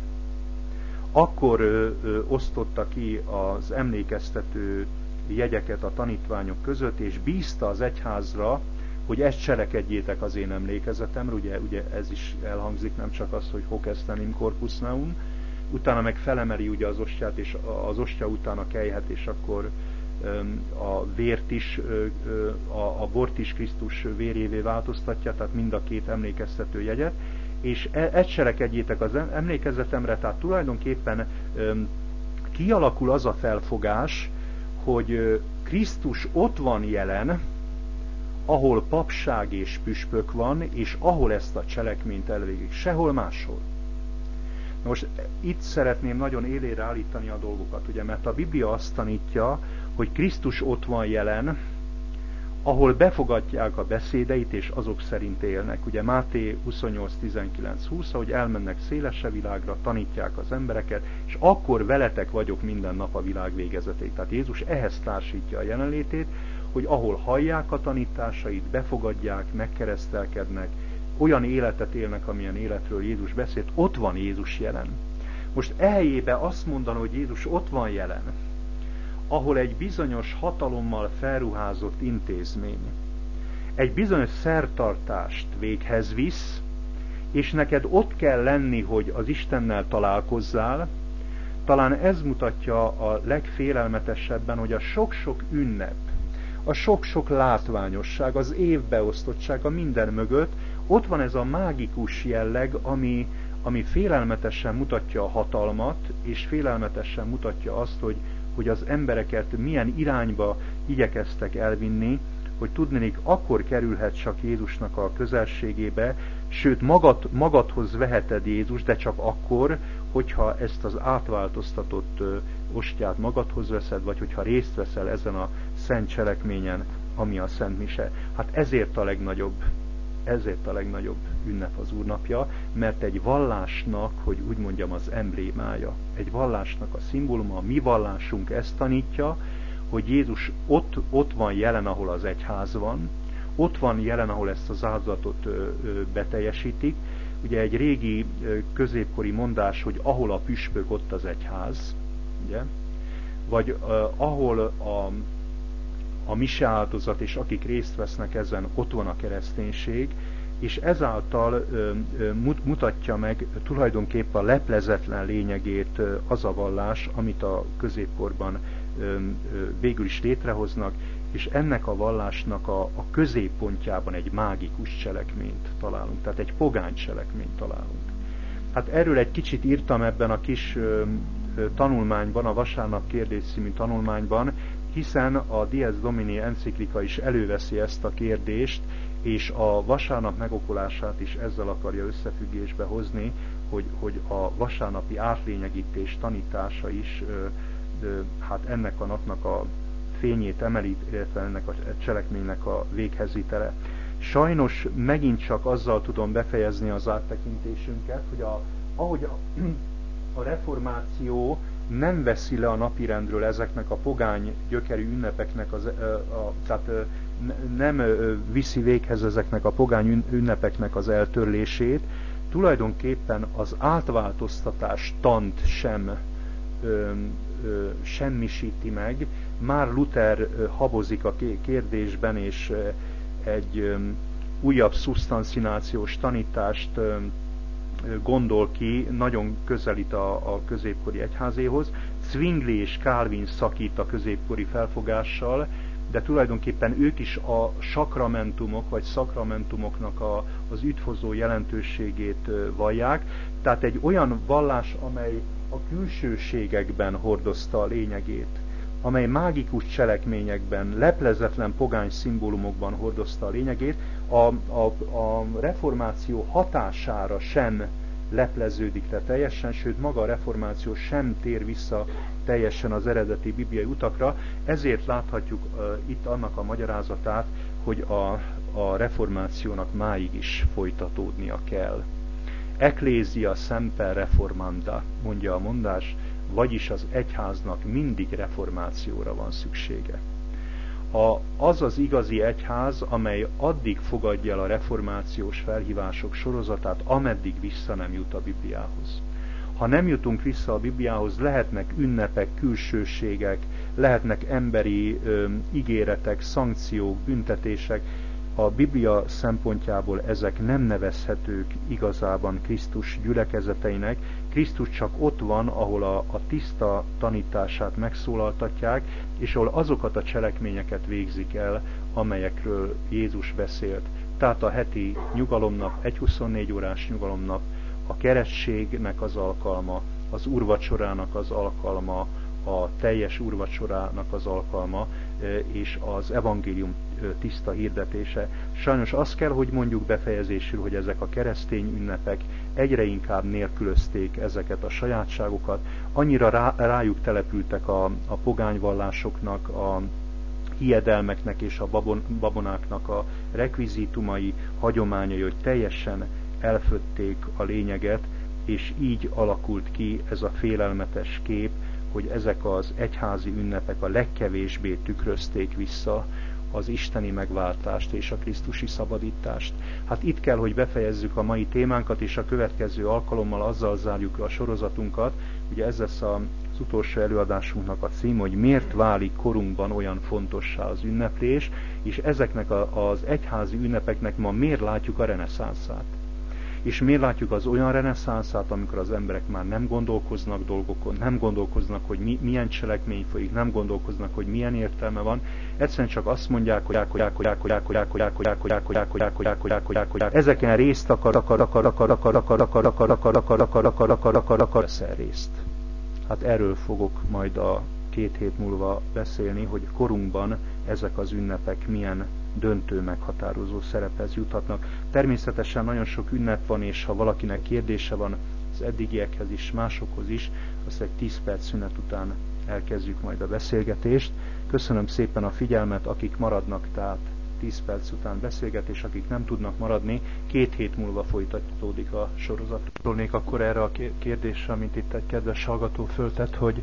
akkor osztotta ki az emlékeztető jegyeket a tanítványok között, és bízta az egyházra, hogy ezt cselekedjétek az én emlékezetemre, ugye ez is elhangzik, nem csak az, hogy hoc est enim corpus meum, utána meg felemeli ugye az ostját, és az ostya után a kelyhet, és akkor a vért is, a bort is Krisztus vérévé változtatja, tehát mind a két emlékeztető jegyet, és ezt cselekedjétek az emlékezetemre, tehát tulajdonképpen kialakul az a felfogás, hogy Krisztus ott van jelen, ahol papság és püspök van, és ahol ezt a cselekményt elvégzik, sehol máshol. Most itt szeretném nagyon élére állítani a dolgokat, ugye, mert a Biblia azt tanítja, hogy Krisztus ott van jelen, ahol befogadják a beszédeit, és azok szerint élnek. Ugye Máté 28:19-20, ahogy elmennek szélesebb világra, tanítják az embereket, és akkor veletek vagyok minden nap a világ végezetéig. Tehát Jézus ehhez társítja a jelenlétét, hogy ahol hallják a tanításait, befogadják, megkeresztelkednek, olyan életet élnek, amilyen életről Jézus beszélt, ott van Jézus jelen. Most ehelyébe azt mondani, hogy Jézus ott van jelen, ahol egy bizonyos hatalommal felruházott intézmény egy bizonyos szertartást véghez visz, és neked ott kell lenni, hogy az Istennel találkozzál, talán ez mutatja a legfélelmetesebben, hogy a sok-sok ünnep, a sok-sok látványosság, az évbeosztottság, a minden mögött ott van ez a mágikus jelleg, ami félelmetesen mutatja a hatalmat, és félelmetesen mutatja azt, hogy az embereket milyen irányba igyekeztek elvinni, hogy tudnék, akkor kerülhet csak Jézusnak a közelségébe, sőt magadhoz veheted Jézus, de csak akkor, hogyha ezt az átváltoztatott ostját magadhoz veszed, vagy hogyha részt veszel ezen a szent cselekményen, ami a Szent Mise. Hát ezért a legnagyobb ünnep az Úrnapja, mert egy vallásnak, hogy úgy mondjam, az emblémája, egy vallásnak a szimbóluma, a mi vallásunk ezt tanítja, hogy Jézus ott van jelen, ahol az egyház van, ott van jelen, ahol ezt az áldozatot beteljesítik. Ugye egy régi középkori mondás, hogy ahol a püspök, ott az egyház, ugye? Vagy ahol a mise áldozat, és akik részt vesznek ezen, ott van a kereszténység, és ezáltal mutatja meg tulajdonképpen a leplezetlen lényegét az a vallás, amit a középkorban végül is létrehoznak, és ennek a vallásnak a középpontjában egy mágikus cselekményt találunk, tehát egy pogány cselekményt találunk. Hát erről egy kicsit írtam ebben a kis tanulmányban, a Vasárnap kérdés című tanulmányban, hiszen a Dies Domini enciklika is előveszi ezt a kérdést, és a vasárnap megokulását is ezzel akarja összefüggésbe hozni, hogy a vasárnapi átlényegítés tanítása is hát ennek a napnak a fényét emeli, illetve ennek a cselekménynek a véghezvitele. Sajnos megint csak azzal tudom befejezni az áttekintésünket, hogy ahogy a reformáció nem veszi le a napirendről ezeknek a pogány gyökerű ünnepeknek, tehát nem viszi véghez ezeknek a pogány ünnepeknek az eltörlését, tulajdonképpen az átváltoztatás tant sem semmisíti meg. Már Luther habozik a kérdésben, és egy újabb szubstanciációs tanítást gondol ki, nagyon közelít a középkori egyházéhoz. Zwingli és Calvin szakít a középkori felfogással, de tulajdonképpen ők is a sakramentumok, vagy szakramentumoknak az üdvhozó jelentőségét vallják. Tehát egy olyan vallás, amely a külsőségekben hordozta a lényegét, amely mágikus cselekményekben, leplezetlen pogány szimbólumokban hordozta a lényegét, a reformáció hatására sem lepleződik le teljesen, sőt maga a reformáció sem tér vissza teljesen az eredeti bibliai utakra, ezért láthatjuk itt annak a magyarázatát, hogy a reformációnak máig is folytatódnia kell. Ecclesia semper reformanda, mondja a mondás, vagyis az egyháznak mindig reformációra van szüksége. Az az igazi egyház, amely addig fogadja el a reformációs felhívások sorozatát, ameddig vissza nem jut a Bibliához. Ha nem jutunk vissza a Bibliához, lehetnek ünnepek, külsőségek, lehetnek emberi ígéretek, szankciók, büntetések. A Biblia szempontjából ezek nem nevezhetők igazában Krisztus gyülekezeteinek. Krisztus csak ott van, ahol a tiszta tanítását megszólaltatják, és ahol azokat a cselekményeket végzik el, amelyekről Jézus beszélt. Tehát a heti nyugalomnap, egy 24 órás nyugalomnap, a keresztségnek az alkalma, az úrvacsorának az alkalma, a teljes úrvacsorának az alkalma, és az evangélium tiszta hirdetése. Sajnos azt kell, hogy mondjuk befejezésül, hogy ezek a keresztény ünnepek egyre inkább nélkülözték ezeket a sajátságokat, annyira rájuk települtek a pogányvallásoknak, a hiedelmeknek és a babonáknak a rekvizitumai, hagyományai, hogy teljesen elfötték a lényeget, és így alakult ki ez a félelmetes kép, hogy ezek az egyházi ünnepek a legkevésbé tükrözték vissza az isteni megváltást és a krisztusi szabadítást. Hát itt kell, hogy befejezzük a mai témánkat, és a következő alkalommal azzal zárjuk a sorozatunkat. Ugye ez lesz az utolsó előadásunknak a cím, hogy miért válik korunkban olyan fontossá az ünneplés, és ezeknek az egyházi ünnepeknek ma miért látjuk a reneszánszát. És miért látjuk az olyan reneszánszát, amikor az emberek már nem gondolkoznak dolgokon, nem gondolkoznak, hogy milyen cselekmény folyik, nem gondolkoznak, hogy milyen értelme van. Egyszerűen csak azt mondják, hogy ezeken részt részt. Hát erről fogok majd a 2 hét múlva beszélni, hogy korunkban ezek az ünnepek milyen döntő, meghatározó szerephez juthatnak. Természetesen nagyon sok ünnep van, és ha valakinek kérdése van az eddigiekhez is, másokhoz is, azt egy 10 perc szünet után elkezdjük majd a beszélgetést. Köszönöm szépen a figyelmet, akik maradnak, tehát 10 perc után beszélgetés, akik nem tudnak maradni, 2 hét múlva folytatódik a sorozat. Szólnék akkor erre a kérdésre, mint itt egy kedves hallgató föltett, hogy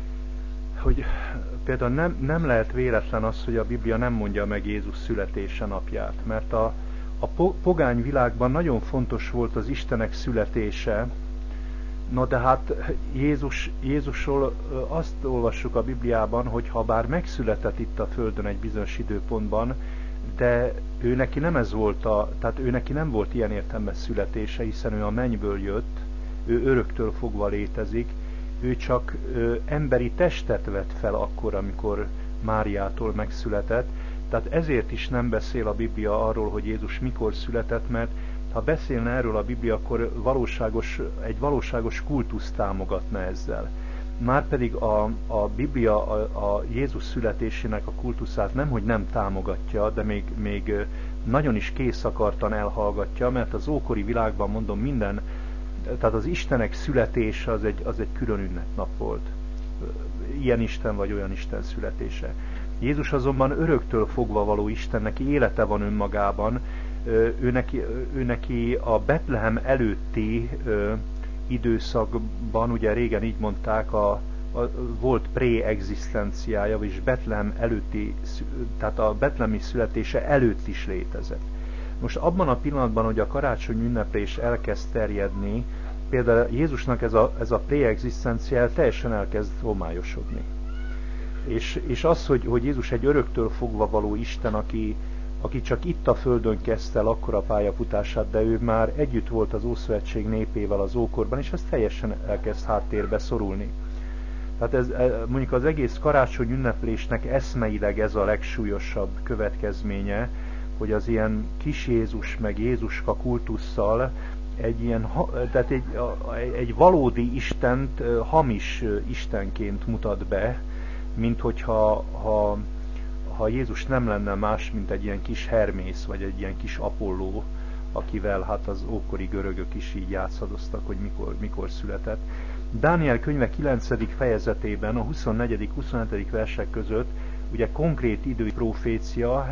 például nem lehet véletlen az, hogy a Biblia nem mondja meg Jézus születése napját, mert a pogány világban nagyon fontos volt az Istenek születése. No de hát Jézusról azt olvassuk a Bibliában, hogy ha bár megszületett itt a Földön egy bizonyos időpontban, de ő neki nem ez volt tehát ő neki nem volt ilyen értelemben születése, hiszen ő a mennyből jött, ő öröktől fogva létezik, ő csak emberi testet vett fel akkor, amikor Máriától megszületett. Tehát ezért is nem beszél a Biblia arról, hogy Jézus mikor született, mert ha beszélne erről a Biblia, akkor egy valóságos kultuszt támogatna ezzel. Márpedig a Biblia a Jézus születésének a kultuszát nemhogy nem támogatja, de még nagyon is készakartan elhallgatja, mert az ókori világban, mondom, tehát az Istenek születése az egy külön ünnepnap volt. Ilyen Isten vagy olyan Isten születése. Jézus azonban öröktől fogva való Isten, neki élete van önmagában, ő neki a Betlehem előtti időszakban, ugye régen így mondták, volt pré-egzisztenciája, vagyis Betlehem előtti, tehát a betlehemi születése előtt is létezett. Most abban a pillanatban, hogy a karácsony ünneplés elkezd terjedni, például Jézusnak ez a pré-egzisztenciája teljesen elkezd homályosodni. És az, hogy Jézus egy öröktől fogva való Isten, aki csak itt a Földön kezdte el akkora pályafutását, de ő már együtt volt az Ószövetség népével az ókorban, és ez teljesen elkezd háttérbe szorulni. Tehát ez mondjuk az egész karácsony ünneplésnek eszmeileg ez a legsúlyosabb következménye, hogy az ilyen kis Jézus meg Jézuska kultusszal tehát egy valódi Istent hamis Istenként mutat be, mint hogyha ha Jézus nem lenne más, mint egy ilyen kis Hermész, vagy egy ilyen kis Apolló, akivel hát az ókori görögök is így játszadoztak, hogy mikor született. Dániel könyve 9. fejezetében a 24.-27. versek között ugye konkrét idői profécia,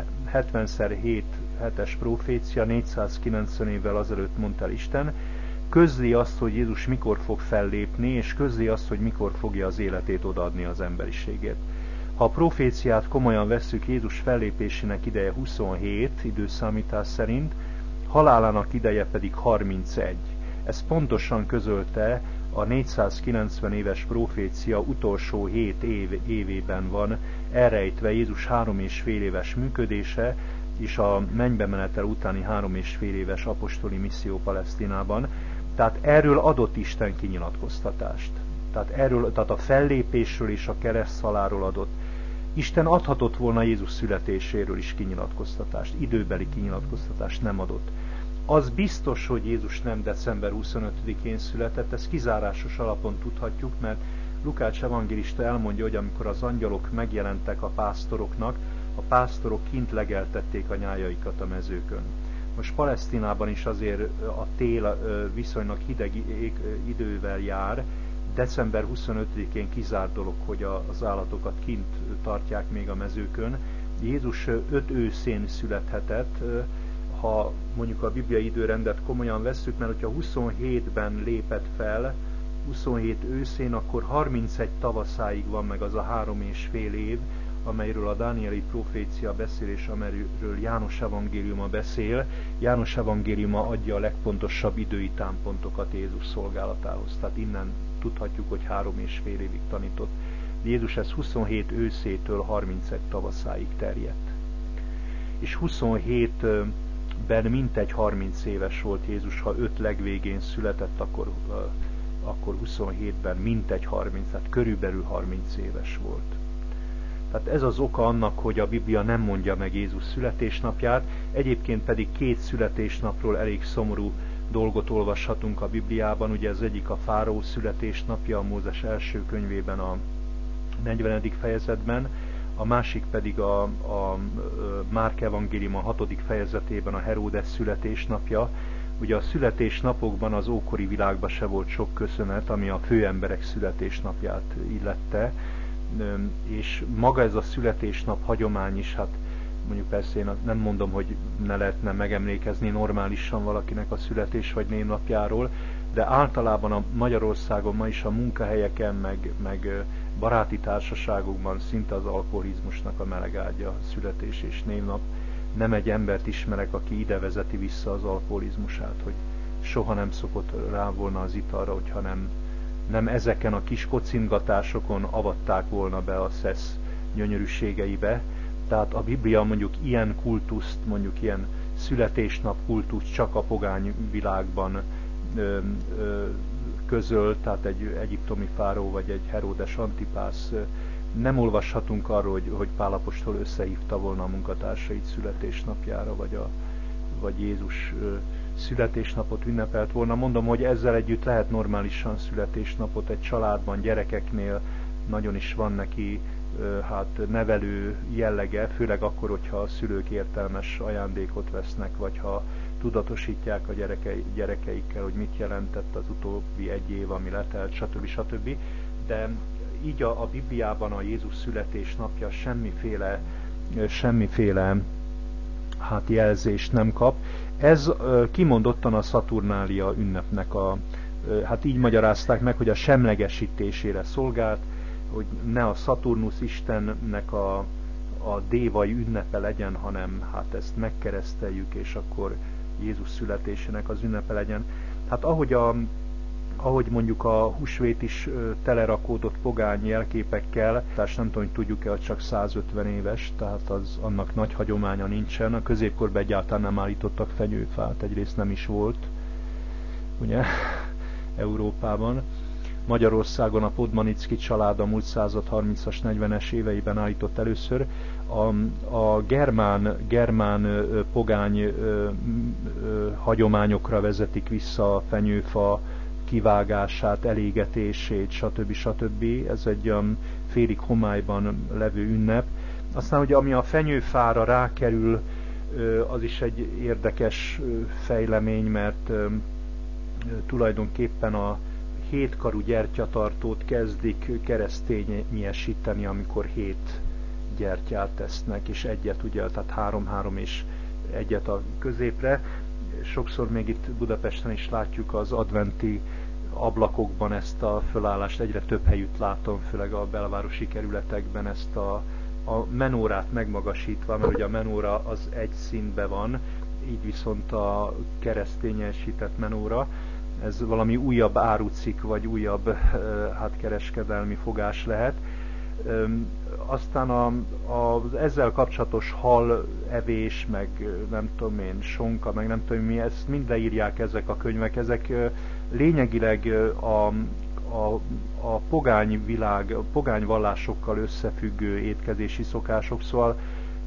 70x7-es profécia, 490 évvel azelőtt mondta el Isten, közli azt, hogy Jézus mikor fog fellépni, és közli azt, hogy mikor fogja az életét odaadni az emberiségért. Ha a proféciát komolyan vesszük, Jézus fellépésének ideje 27 időszámítás szerint, halálának ideje pedig 31. Ez pontosan közölte a 490 éves profécia utolsó 7 évében van elrejtve Jézus 3,5 éves működése, és a mennybe menetel utáni 3,5 éves apostoli misszió Palesztinában. Tehát erről adott Isten kinyilatkoztatást. Tehát a fellépésről és a kereszthaláról adott. Isten adhatott volna Jézus születéséről is kinyilatkoztatást, időbeli kinyilatkoztatást nem adott. Az biztos, hogy Jézus nem december 25-én született, ezt kizárásos alapon tudhatjuk, mert Lukács evangélista elmondja, hogy amikor az angyalok megjelentek a pásztoroknak, a pásztorok kint legeltették a nyájaikat a mezőkön. Most Palesztinában is azért a tél viszonylag hideg idővel jár, december 25-én kizárt dolog, hogy az állatokat kint tartják még a mezőkön. Jézus 5 őszén születhetett, ha mondjuk a bibliai időrendet komolyan vesszük, mert hogyha 27-ben lépett fel, 27 őszén, akkor 31 tavaszáig van meg az a 3,5 év, amelyről a dánieli profécia beszél, és amelyről János evangéliuma beszél. János evangéliuma adja a legpontosabb idői támpontokat Jézus szolgálatához. Tehát innen tudhatjuk, hogy 3,5 évig tanított. Jézus ez 27 őszétől 31 tavaszáig terjedt. És 27-ben mintegy 30 éves volt Jézus, ha 5 legvégén született, akkor 27-ben mintegy 30, tehát körülbelül 30 éves volt. Tehát ez az oka annak, hogy a Biblia nem mondja meg Jézus születésnapját, egyébként pedig 2 születésnapról elég szomorú dolgot olvashatunk a Bibliában. Ugye az egyik a fáraó születésnapja, a Mózes első könyvében a 40. fejezetben, a másik pedig a Márk evangélium a 6. fejezetében a Heródes születésnapja. Ugye a születésnapokban az ókori világban se volt sok köszönet, ami a főemberek születésnapját illette, és maga ez a születésnap hagyomány is, hát mondjuk persze én nem mondom, hogy ne lehetne megemlékezni normálisan valakinek a születés vagy névnapjáról, de általában a Magyarországon ma is a munkahelyeken, meg baráti társaságokban szinte az alkoholizmusnak a melegágya születés és névnap. Nem egy embert ismerek, aki ide vezeti vissza az alkoholizmusát, hogy soha nem szokott rá volna az italra, hogyha nem ezeken a kis kocingatásokon avatták volna be a szesz gyönyörűségeibe. Tehát a Biblia mondjuk ilyen kultuszt, mondjuk ilyen születésnap kultuszt csak a pogány világban közöl, tehát egy egyiptomi fáraó vagy egy Heródes Antipász. Nem olvashatunk arról, hogy Pál apostol összehívta volna a munkatársait születésnapjára, vagy Jézus születésnapot ünnepelt volna. Mondom, hogy ezzel együtt lehet normálisan születésnapot egy családban, gyerekeknél nagyon is van neki nevelő jellege, főleg akkor, hogyha a szülők értelmes ajándékot vesznek, vagy ha tudatosítják a gyerekeikkel, hogy mit jelentett az utóbbi 1 év, ami letelt, stb. De így a Bibliában a Jézus születésnapja semmiféle jelzést nem kap. Ez kimondottan a Szaturnália ünnepnek így magyarázták meg, hogy a semlegesítésére szolgált, hogy ne a Szaturnusz istennek a dévai ünnepe legyen, hanem ezt megkereszteljük, és akkor Jézus születésének az ünnepe legyen. Hát ahogy mondjuk a húsvét is telerakódott pogány jelképekkel, tehát nem tudom, hogy tudjuk-e, hogy csak 150 éves, tehát annak nagy hagyománya nincsen. A középkorban egyáltalán nem állítottak fenyőfát, egyrészt nem is volt, ugye, Európában. Magyarországon a Podmanicki család a múlt század 30-as, 40-es éveiben állított először. A germán pogány hagyományokra vezetik vissza a fenyőfa kivágását, elégetését, stb. Ez egy félig homályban levő ünnep. Aztán ugye ami a fenyőfára rákerül, az is egy érdekes fejlemény, mert tulajdonképpen a 7 karú gyertyatartót kezdik keresztényesíteni, amikor 7 gyertyát tesznek, és egyet ugye, tehát 3-3 és egyet a középre. Sokszor még itt Budapesten is látjuk az ablakokban ezt a fölállást, egyre több helyütt látom, főleg a belvárosi kerületekben ezt a menórát megmagasítva, mert ugye a menóra az egy szintben van, így viszont a keresztényesített menóra, ez valami újabb árucikk, vagy újabb kereskedelmi fogás lehet. Aztán az ezzel kapcsolatos hal evés, meg nem tudom én, sonka, meg nem tudom mi, ezt mind leírják ezek a könyvek. Ezek lényegileg a pogány világ, a pogány vallásokkal összefüggő étkezési szokások, szóval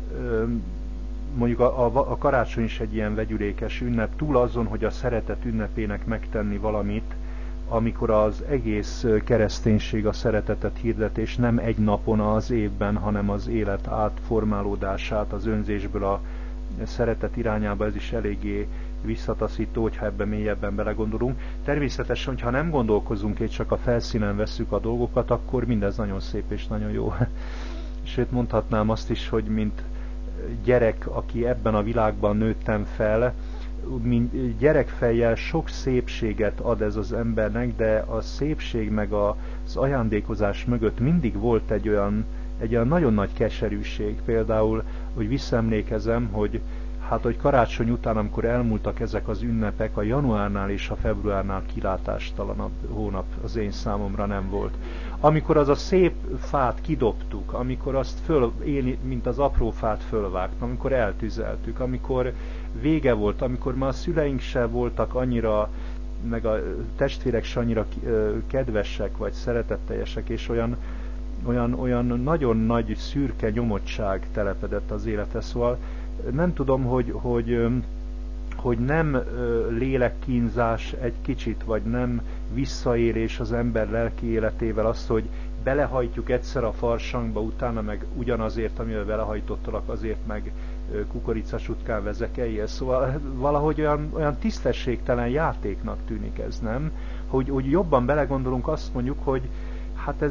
mondjuk a karácsony is egy ilyen vegyülékes ünnep, túl azon, hogy a szeretet ünnepének megtenni valamit, amikor az egész kereszténység a szeretetet hirdet, és nem egy napon az évben, hanem az élet átformálódását, az önzésből a szeretet irányába, ez is eléggé visszataszító, hogyha ebben mélyebben belegondolunk. Természetesen, hogyha nem gondolkozunk és csak a felszínen vesszük a dolgokat, akkor mindez nagyon szép és nagyon jó. Sőt, mondhatnám azt is, hogy mint gyerek, aki ebben a világban nőttem fel, mint gyerekfejjel sok szépséget ad ez az embernek, de a szépség meg az ajándékozás mögött mindig volt egy olyan nagyon nagy keserűség. Például, hogy visszaemlékezem, hogy hogy karácsony után, amikor elmúltak ezek az ünnepek, a januárnál és a februárnál kilátástalanabb hónap az én számomra nem volt. Amikor az a szép fát kidobtuk, amikor azt én, mint az apró fát fölvágtam, amikor eltüzeltük, amikor vége volt, amikor már a szüleink se voltak annyira, meg a testvérek se annyira kedvesek vagy szeretetteljesek, és olyan nagyon nagy szürke nyomottság telepedett az életre. Szóval nem tudom, hogy nem lélekkínzás egy kicsit, vagy nem visszaérés az ember lelki életével az, hogy belehajtjuk egyszer a farsangba, utána meg ugyanazért, amivel belehajtottalak, azért meg kukoricasutkán vezekelje. Szóval valahogy olyan tisztességtelen játéknak tűnik ez, nem? Hogy jobban belegondolunk, azt mondjuk, hogy hát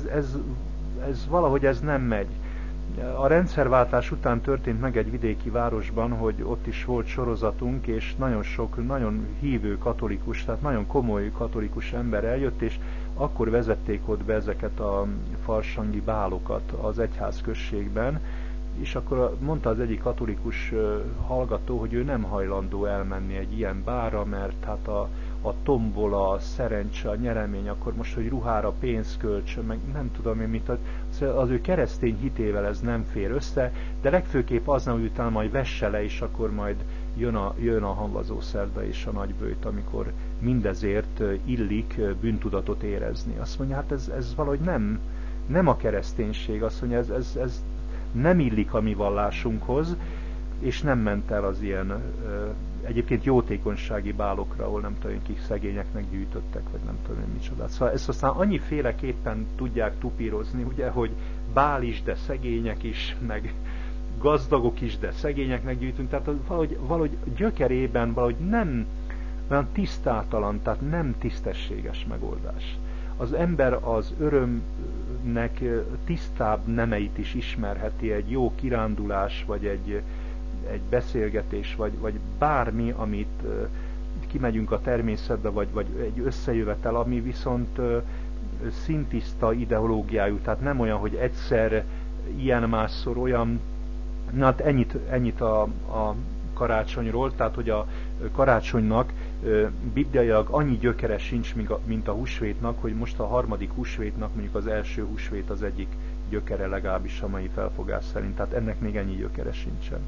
ez valahogy ez nem megy. A rendszerváltás után történt meg egy vidéki városban, hogy ott is volt sorozatunk, és nagyon sok, nagyon hívő katolikus, tehát nagyon komoly katolikus ember eljött, és akkor vezették ott be ezeket a farsangi bálokat az egyházközségben, és akkor mondta az egyik katolikus hallgató, hogy ő nem hajlandó elmenni egy ilyen bálra, mert hát a tombola, a szerencse, a nyeremény, akkor most, hogy ruhára pénzt költsön, meg nem tudom én mit, az ő keresztény hitével ez nem fér össze, de legfőképp az nem, hogy utána majd vesse le, és akkor majd jön a hamvazó szerda és a nagybőjt, amikor mindezért illik bűntudatot érezni. Azt mondja, hát ez valahogy nem a kereszténység, azt mondja, ez nem illik a mi vallásunkhoz, és nem ment el az ilyen egyébként jótékonysági bálokra, ahol nem tudom, kik szegényeknek gyűjtöttek, vagy nem tudom, micsodát. Szóval ezt aztán annyiféleképpen tudják tupírozni, ugye, hogy bál is, de szegények is, meg gazdagok is, de szegényeknek gyűjtünk. Tehát valahogy gyökerében valahogy nem olyan tisztátalan, tehát nem tisztességes megoldás. Az ember az örömnek tisztább nemeit is ismerheti, egy jó kirándulás, vagy egy beszélgetés, vagy bármi, amit kimegyünk a természetbe, vagy egy összejövetel, ami viszont szintiszta ideológiájú, tehát nem olyan, hogy egyszer ilyen, másszor olyan. Na hát ennyit a karácsonyról, tehát hogy a karácsonynak bibliailag annyi gyökere sincs, mint a húsvétnak, hogy most a harmadik húsvétnak, mondjuk az első húsvét az egyik gyökere, legalábbis a mai felfogás szerint, tehát ennek még ennyi gyökere sincsen.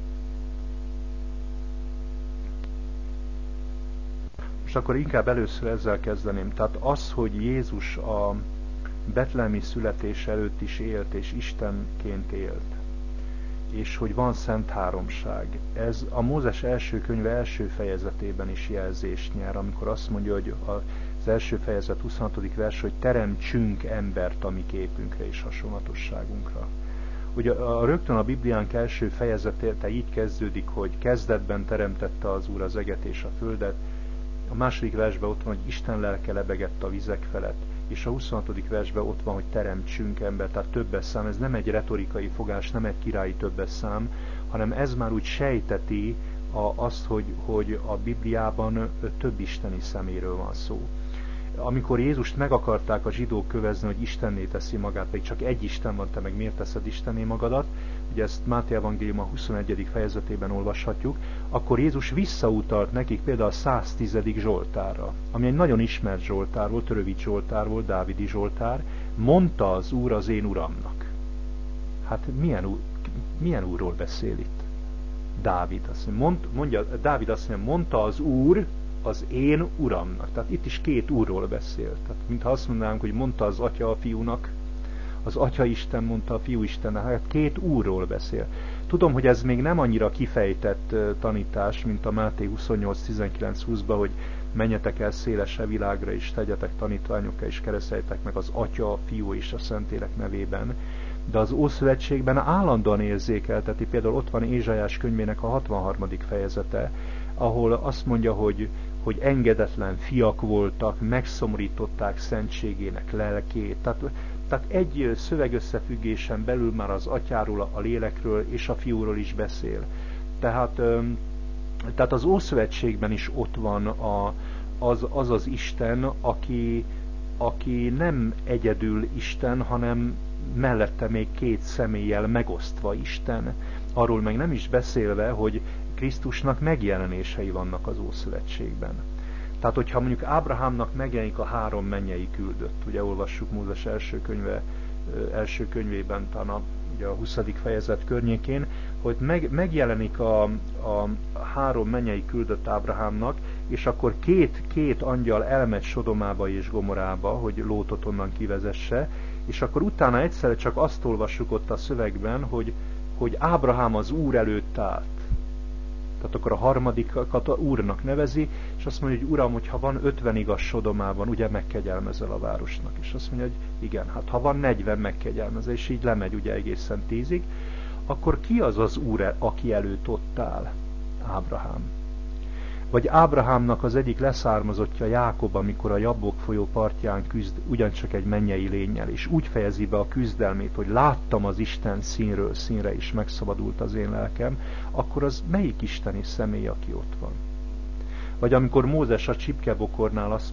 Most akkor inkább először ezzel kezdeném. Tehát az, hogy Jézus a betlehemi születés előtt is élt, és Istenként élt, és hogy van szent háromság. Ez a Mózes első könyve első fejezetében is jelzést nyer, amikor azt mondja, hogy az első fejezet 26. vers, hogy teremtsünk embert a mi képünkre és hasonlatosságunkra. Ugye rögtön a Bibliánk első fejezete így kezdődik, hogy kezdetben teremtette az Úr az eget és a földet. A második versben ott van, hogy Isten lelke lebegett a vizek felett, és a 26. versben ott van, hogy teremtsünk embert, tehát többes szám. Ez nem egy retorikai fogás, nem egy királyi többes szám, hanem ez már úgy sejteti azt, hogy a Bibliában több isteni szeméről van szó. amikor Jézust meg akarták a zsidók kövezni, hogy Istenné teszi magát, pedig csak egy Isten van, te meg miért teszed Istenné magadat, ugye ezt Máté evangélium a 21. fejezetében olvashatjuk, akkor Jézus visszautalt nekik például a 110. Zsoltárra, ami egy nagyon ismert Zsoltár volt, rövid Zsoltár volt, Dávidi Zsoltár, mondta az Úr az én Uramnak. Hát milyen Úrról beszél itt? Dávid azt mondja, Dávid azt mondja, mondta az Úr az én Uramnak. Tehát itt is két Úrról beszél. Tehát mintha azt mondanánk, hogy mondta az Atya a Fiúnak, az Atya Isten mondta a Fiú Istennek, hát két Úrról beszél. Tudom, hogy ez még nem annyira kifejtett tanítás, mint a Máté 28-19-20-ban, hogy menjetek el szélesre világra, és tegyetek tanítványokká, és kereszteljetek meg az Atya, a Fiú és a Szentlélek nevében. De az Ószövetségben állandóan érzékelteti, például ott van Ézsaiás könyvének a 63. fejezete, ahol azt mondja, hogy engedetlen fiak voltak, megszomorították szentségének lelkét. Tehát egy szövegösszefüggésen belül már az Atyáról, a Lélekről és a Fiúról is beszél. Tehát az Ószövetségben is ott van az Isten, aki nem egyedül Isten, hanem mellette még két személlyel megosztva Isten. Arról meg nem is beszélve, hogy Krisztusnak megjelenései vannak az Ószövetségben. Tehát, hogyha mondjuk Ábrahámnak megjelenik a 3 mennyei küldött, ugye olvassuk Mózes első könyvében, talán ugye a 20. fejezet környékén, hogy megjelenik a 3 mennyei küldött Ábrahámnak, és akkor két angyal elmegy Sodomába és Gomorába, hogy Lótot onnan kivezesse, és akkor utána egyszerre csak azt olvassuk ott a szövegben, hogy Ábrahám az Úr előtt állt. Tehát akkor a harmadikat Úrnak nevezi, és azt mondja, hogy Uram, hogyha van 50 igaz Sodomában, ugye megkegyelmezel a városnak. És azt mondja, hogy igen, hát ha van 40, megkegyelmezel, és így lemegy ugye egészen 10-ig, akkor ki az az Úr, aki előtt ott áll? Ábrahám. Vagy Ábrahámnak az egyik leszármazottja Jákob, amikor a Jabbok folyó partján küzd ugyancsak egy mennyei lénnyel, és úgy fejezi be a küzdelmét, hogy láttam az Isten színről színre, és megszabadult az én lelkem, akkor az melyik isteni személy, aki ott van? Vagy amikor Mózes a csipkebokornál azt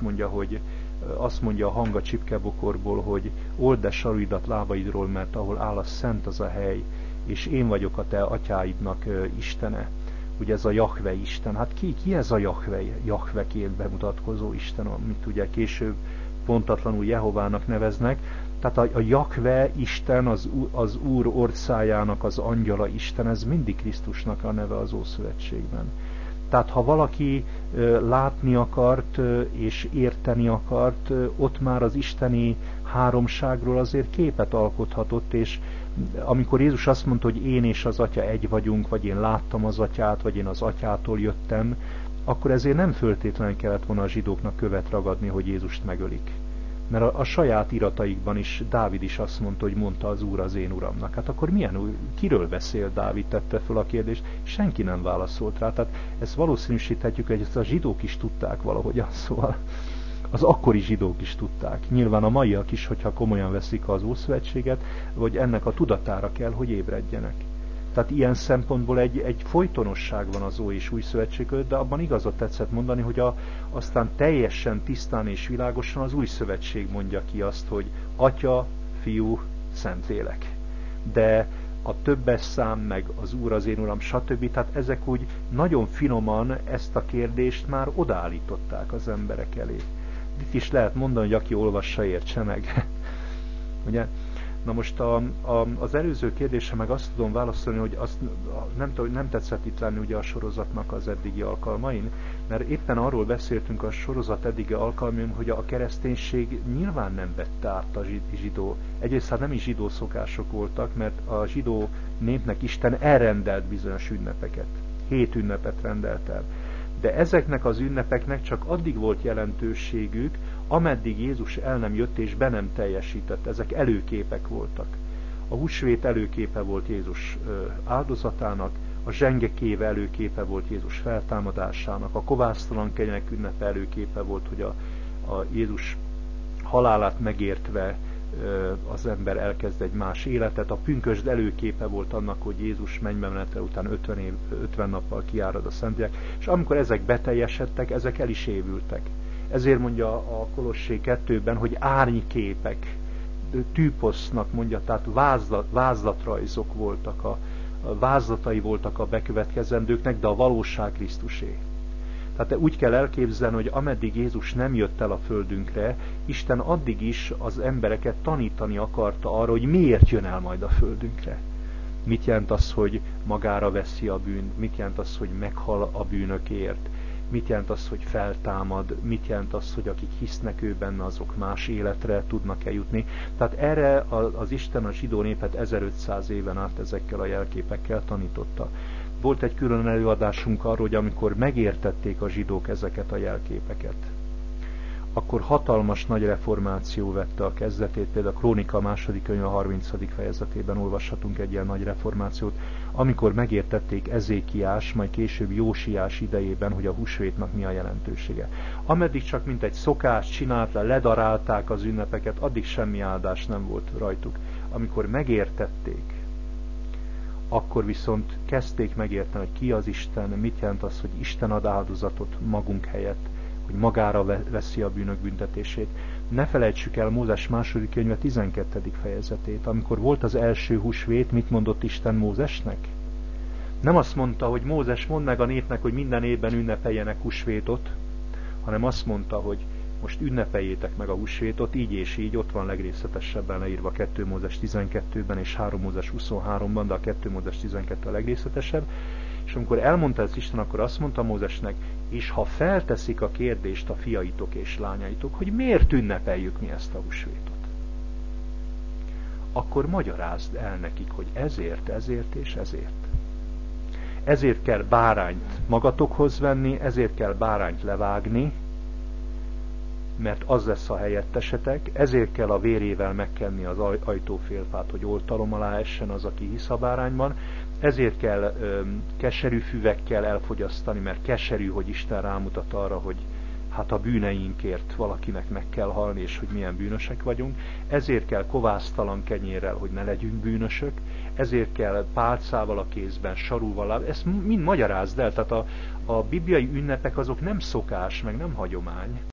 mondja a hang a csipkebokorból, hogy old le saruidat lábaidról, mert ahol áll, az szent az a hely, és én vagyok a te atyáidnak Istene. Ugye ez a Jahve Isten. Hát ki ez a Jahveként bemutatkozó Isten, amit ugye később pontatlanul Jehovának neveznek. Tehát a Jahve Isten, az Úr orszájának az angyala Isten, ez mindig Krisztusnak a neve az Ószövetségben. Tehát ha valaki látni akart és érteni akart, ott már az isteni háromságról azért képet alkothatott, és amikor Jézus azt mondta, hogy én és az Atya egy vagyunk, vagy én láttam az Atyát, vagy én az Atyától jöttem, akkor ezért nem föltétlenül kellett volna a zsidóknak követ ragadni, hogy Jézust megölik. Mert a saját irataikban is Dávid is azt mondta, hogy mondta az Úr az én Uramnak. Hát akkor kiről beszél Dávid, tette föl a kérdést, senki nem válaszolt rá. Tehát ezt valószínűsíthetjük, hogy ezt a zsidók is tudták valahogyan, szóval az akkori zsidók is tudták. Nyilván a maiak is, hogyha komolyan veszik az Ószövetséget, vagy ennek a tudatára kell, hogy ébredjenek. Tehát ilyen szempontból egy folytonosság van az Ó és Új Szövetség között, de abban igazat tetszett mondani, hogy aztán teljesen tisztán és világosan az Új Szövetség mondja ki azt, hogy Atya, Fiú, Szentlélek. De a többes szám, meg az Úr az én Uram, stb. Tehát ezek úgy nagyon finoman ezt a kérdést már odaállították az emberek elé. Itt is lehet mondani, hogy aki olvassa, értse meg. Ugye? Na most az előző kérdésre meg azt tudom válaszolni, hogy azt nem tetszett itt lenni ugye a sorozatnak az eddigi alkalmain, mert éppen arról beszéltünk a sorozat eddigi alkalmain, hogy a kereszténység nyilván nem vette át a zsidó. Egyrészt hát nem is zsidó szokások voltak, mert a zsidó népnek Isten elrendelt bizonyos ünnepeket. 7 ünnepet rendelt el. De ezeknek az ünnepeknek csak addig volt jelentőségük, ameddig Jézus el nem jött és be nem teljesített. Ezek előképek voltak. A húsvét előképe volt Jézus áldozatának, a zsengekéve előképe volt Jézus feltámadásának, a kovásztalan kenyerek ünnepe előképe volt, hogy a Jézus halálát megértve az ember elkezd egy más életet. A pünkösd előképe volt annak, hogy Jézus mennybe menetel után 50 nappal kiárad a Szentlélek, és amikor ezek beteljesedtek, ezek el is évültek. Ezért mondja a Kolossé 2-ben, hogy árnyképek, tűposznak mondja, tehát vázlatrajzok voltak, vázlatai voltak a bekövetkezendőknek, de a valóság Krisztusé. Tehát úgy kell elképzelni, hogy ameddig Jézus nem jött el a földünkre, Isten addig is az embereket tanítani akarta arra, hogy miért jön el majd a földünkre. Mit jelent az, hogy magára veszi a bűnt? Mit jelent az, hogy meghal a bűnökért? Mit jelent az, hogy feltámad? Mit jelent az, hogy akik hisznek ő benne, azok más életre tudnak eljutni? Tehát erre az Isten a zsidó népet 1500 éven át ezekkel a jelképekkel tanította. Volt egy külön előadásunk arról, hogy amikor megértették a zsidók ezeket a jelképeket, akkor hatalmas nagy reformáció vette a kezdetét, például a Krónika második könyve 30. fejezetében olvashatunk egy ilyen nagy reformációt, amikor megértették Ezékiás, majd később Jósiás idejében, hogy a húsvétnak mi a jelentősége. Ameddig csak mint egy szokást csinált le, ledarálták az ünnepeket, addig semmi áldás nem volt rajtuk. Amikor megértették, akkor viszont kezdték megérteni, hogy ki az Isten, mit jelent az, hogy Isten ad áldozatot magunk helyett, hogy magára veszi a bűnök büntetését. Ne felejtsük el Mózes második könyve 12. fejezetét. Amikor volt az első húsvét, mit mondott Isten Mózesnek? Nem azt mondta, hogy Mózes, mondd meg a népnek, hogy minden évben ünnepeljenek húsvétot, hanem azt mondta, hogy most ünnepeljétek meg a húsvétot, így és így, ott van legrészletesebben leírva 2 Mózes 12-ben és 3 Mózes 23-ban, de a 2 Mózes 12 a legrészletesebb. És amikor elmondta ezt Isten, akkor azt mondta Mózesnek, és ha felteszik a kérdést a fiaitok és lányaitok, hogy miért ünnepeljük mi ezt a húsvétot, akkor magyarázd el nekik, hogy ezért, ezért és ezért. Ezért kell bárányt magatokhoz venni, ezért kell bárányt levágni, mert az lesz a helyettesetek, ezért kell a vérével megkenni az ajtófélfát, hogy oltalom alá essen az, aki hisz a bárányban, ezért kell keserű füvekkel elfogyasztani, mert keserű, hogy Isten rámutat arra, hogy hát a bűneinkért valakinek meg kell halni, és hogy milyen bűnösek vagyunk, ezért kell kovásztalan kenyérrel, hogy ne legyünk bűnösök, ezért kell pálcával a kézben, sarúval, ezt mind magyarázd el, tehát a bibliai ünnepek azok nem szokás, meg nem hagyomány,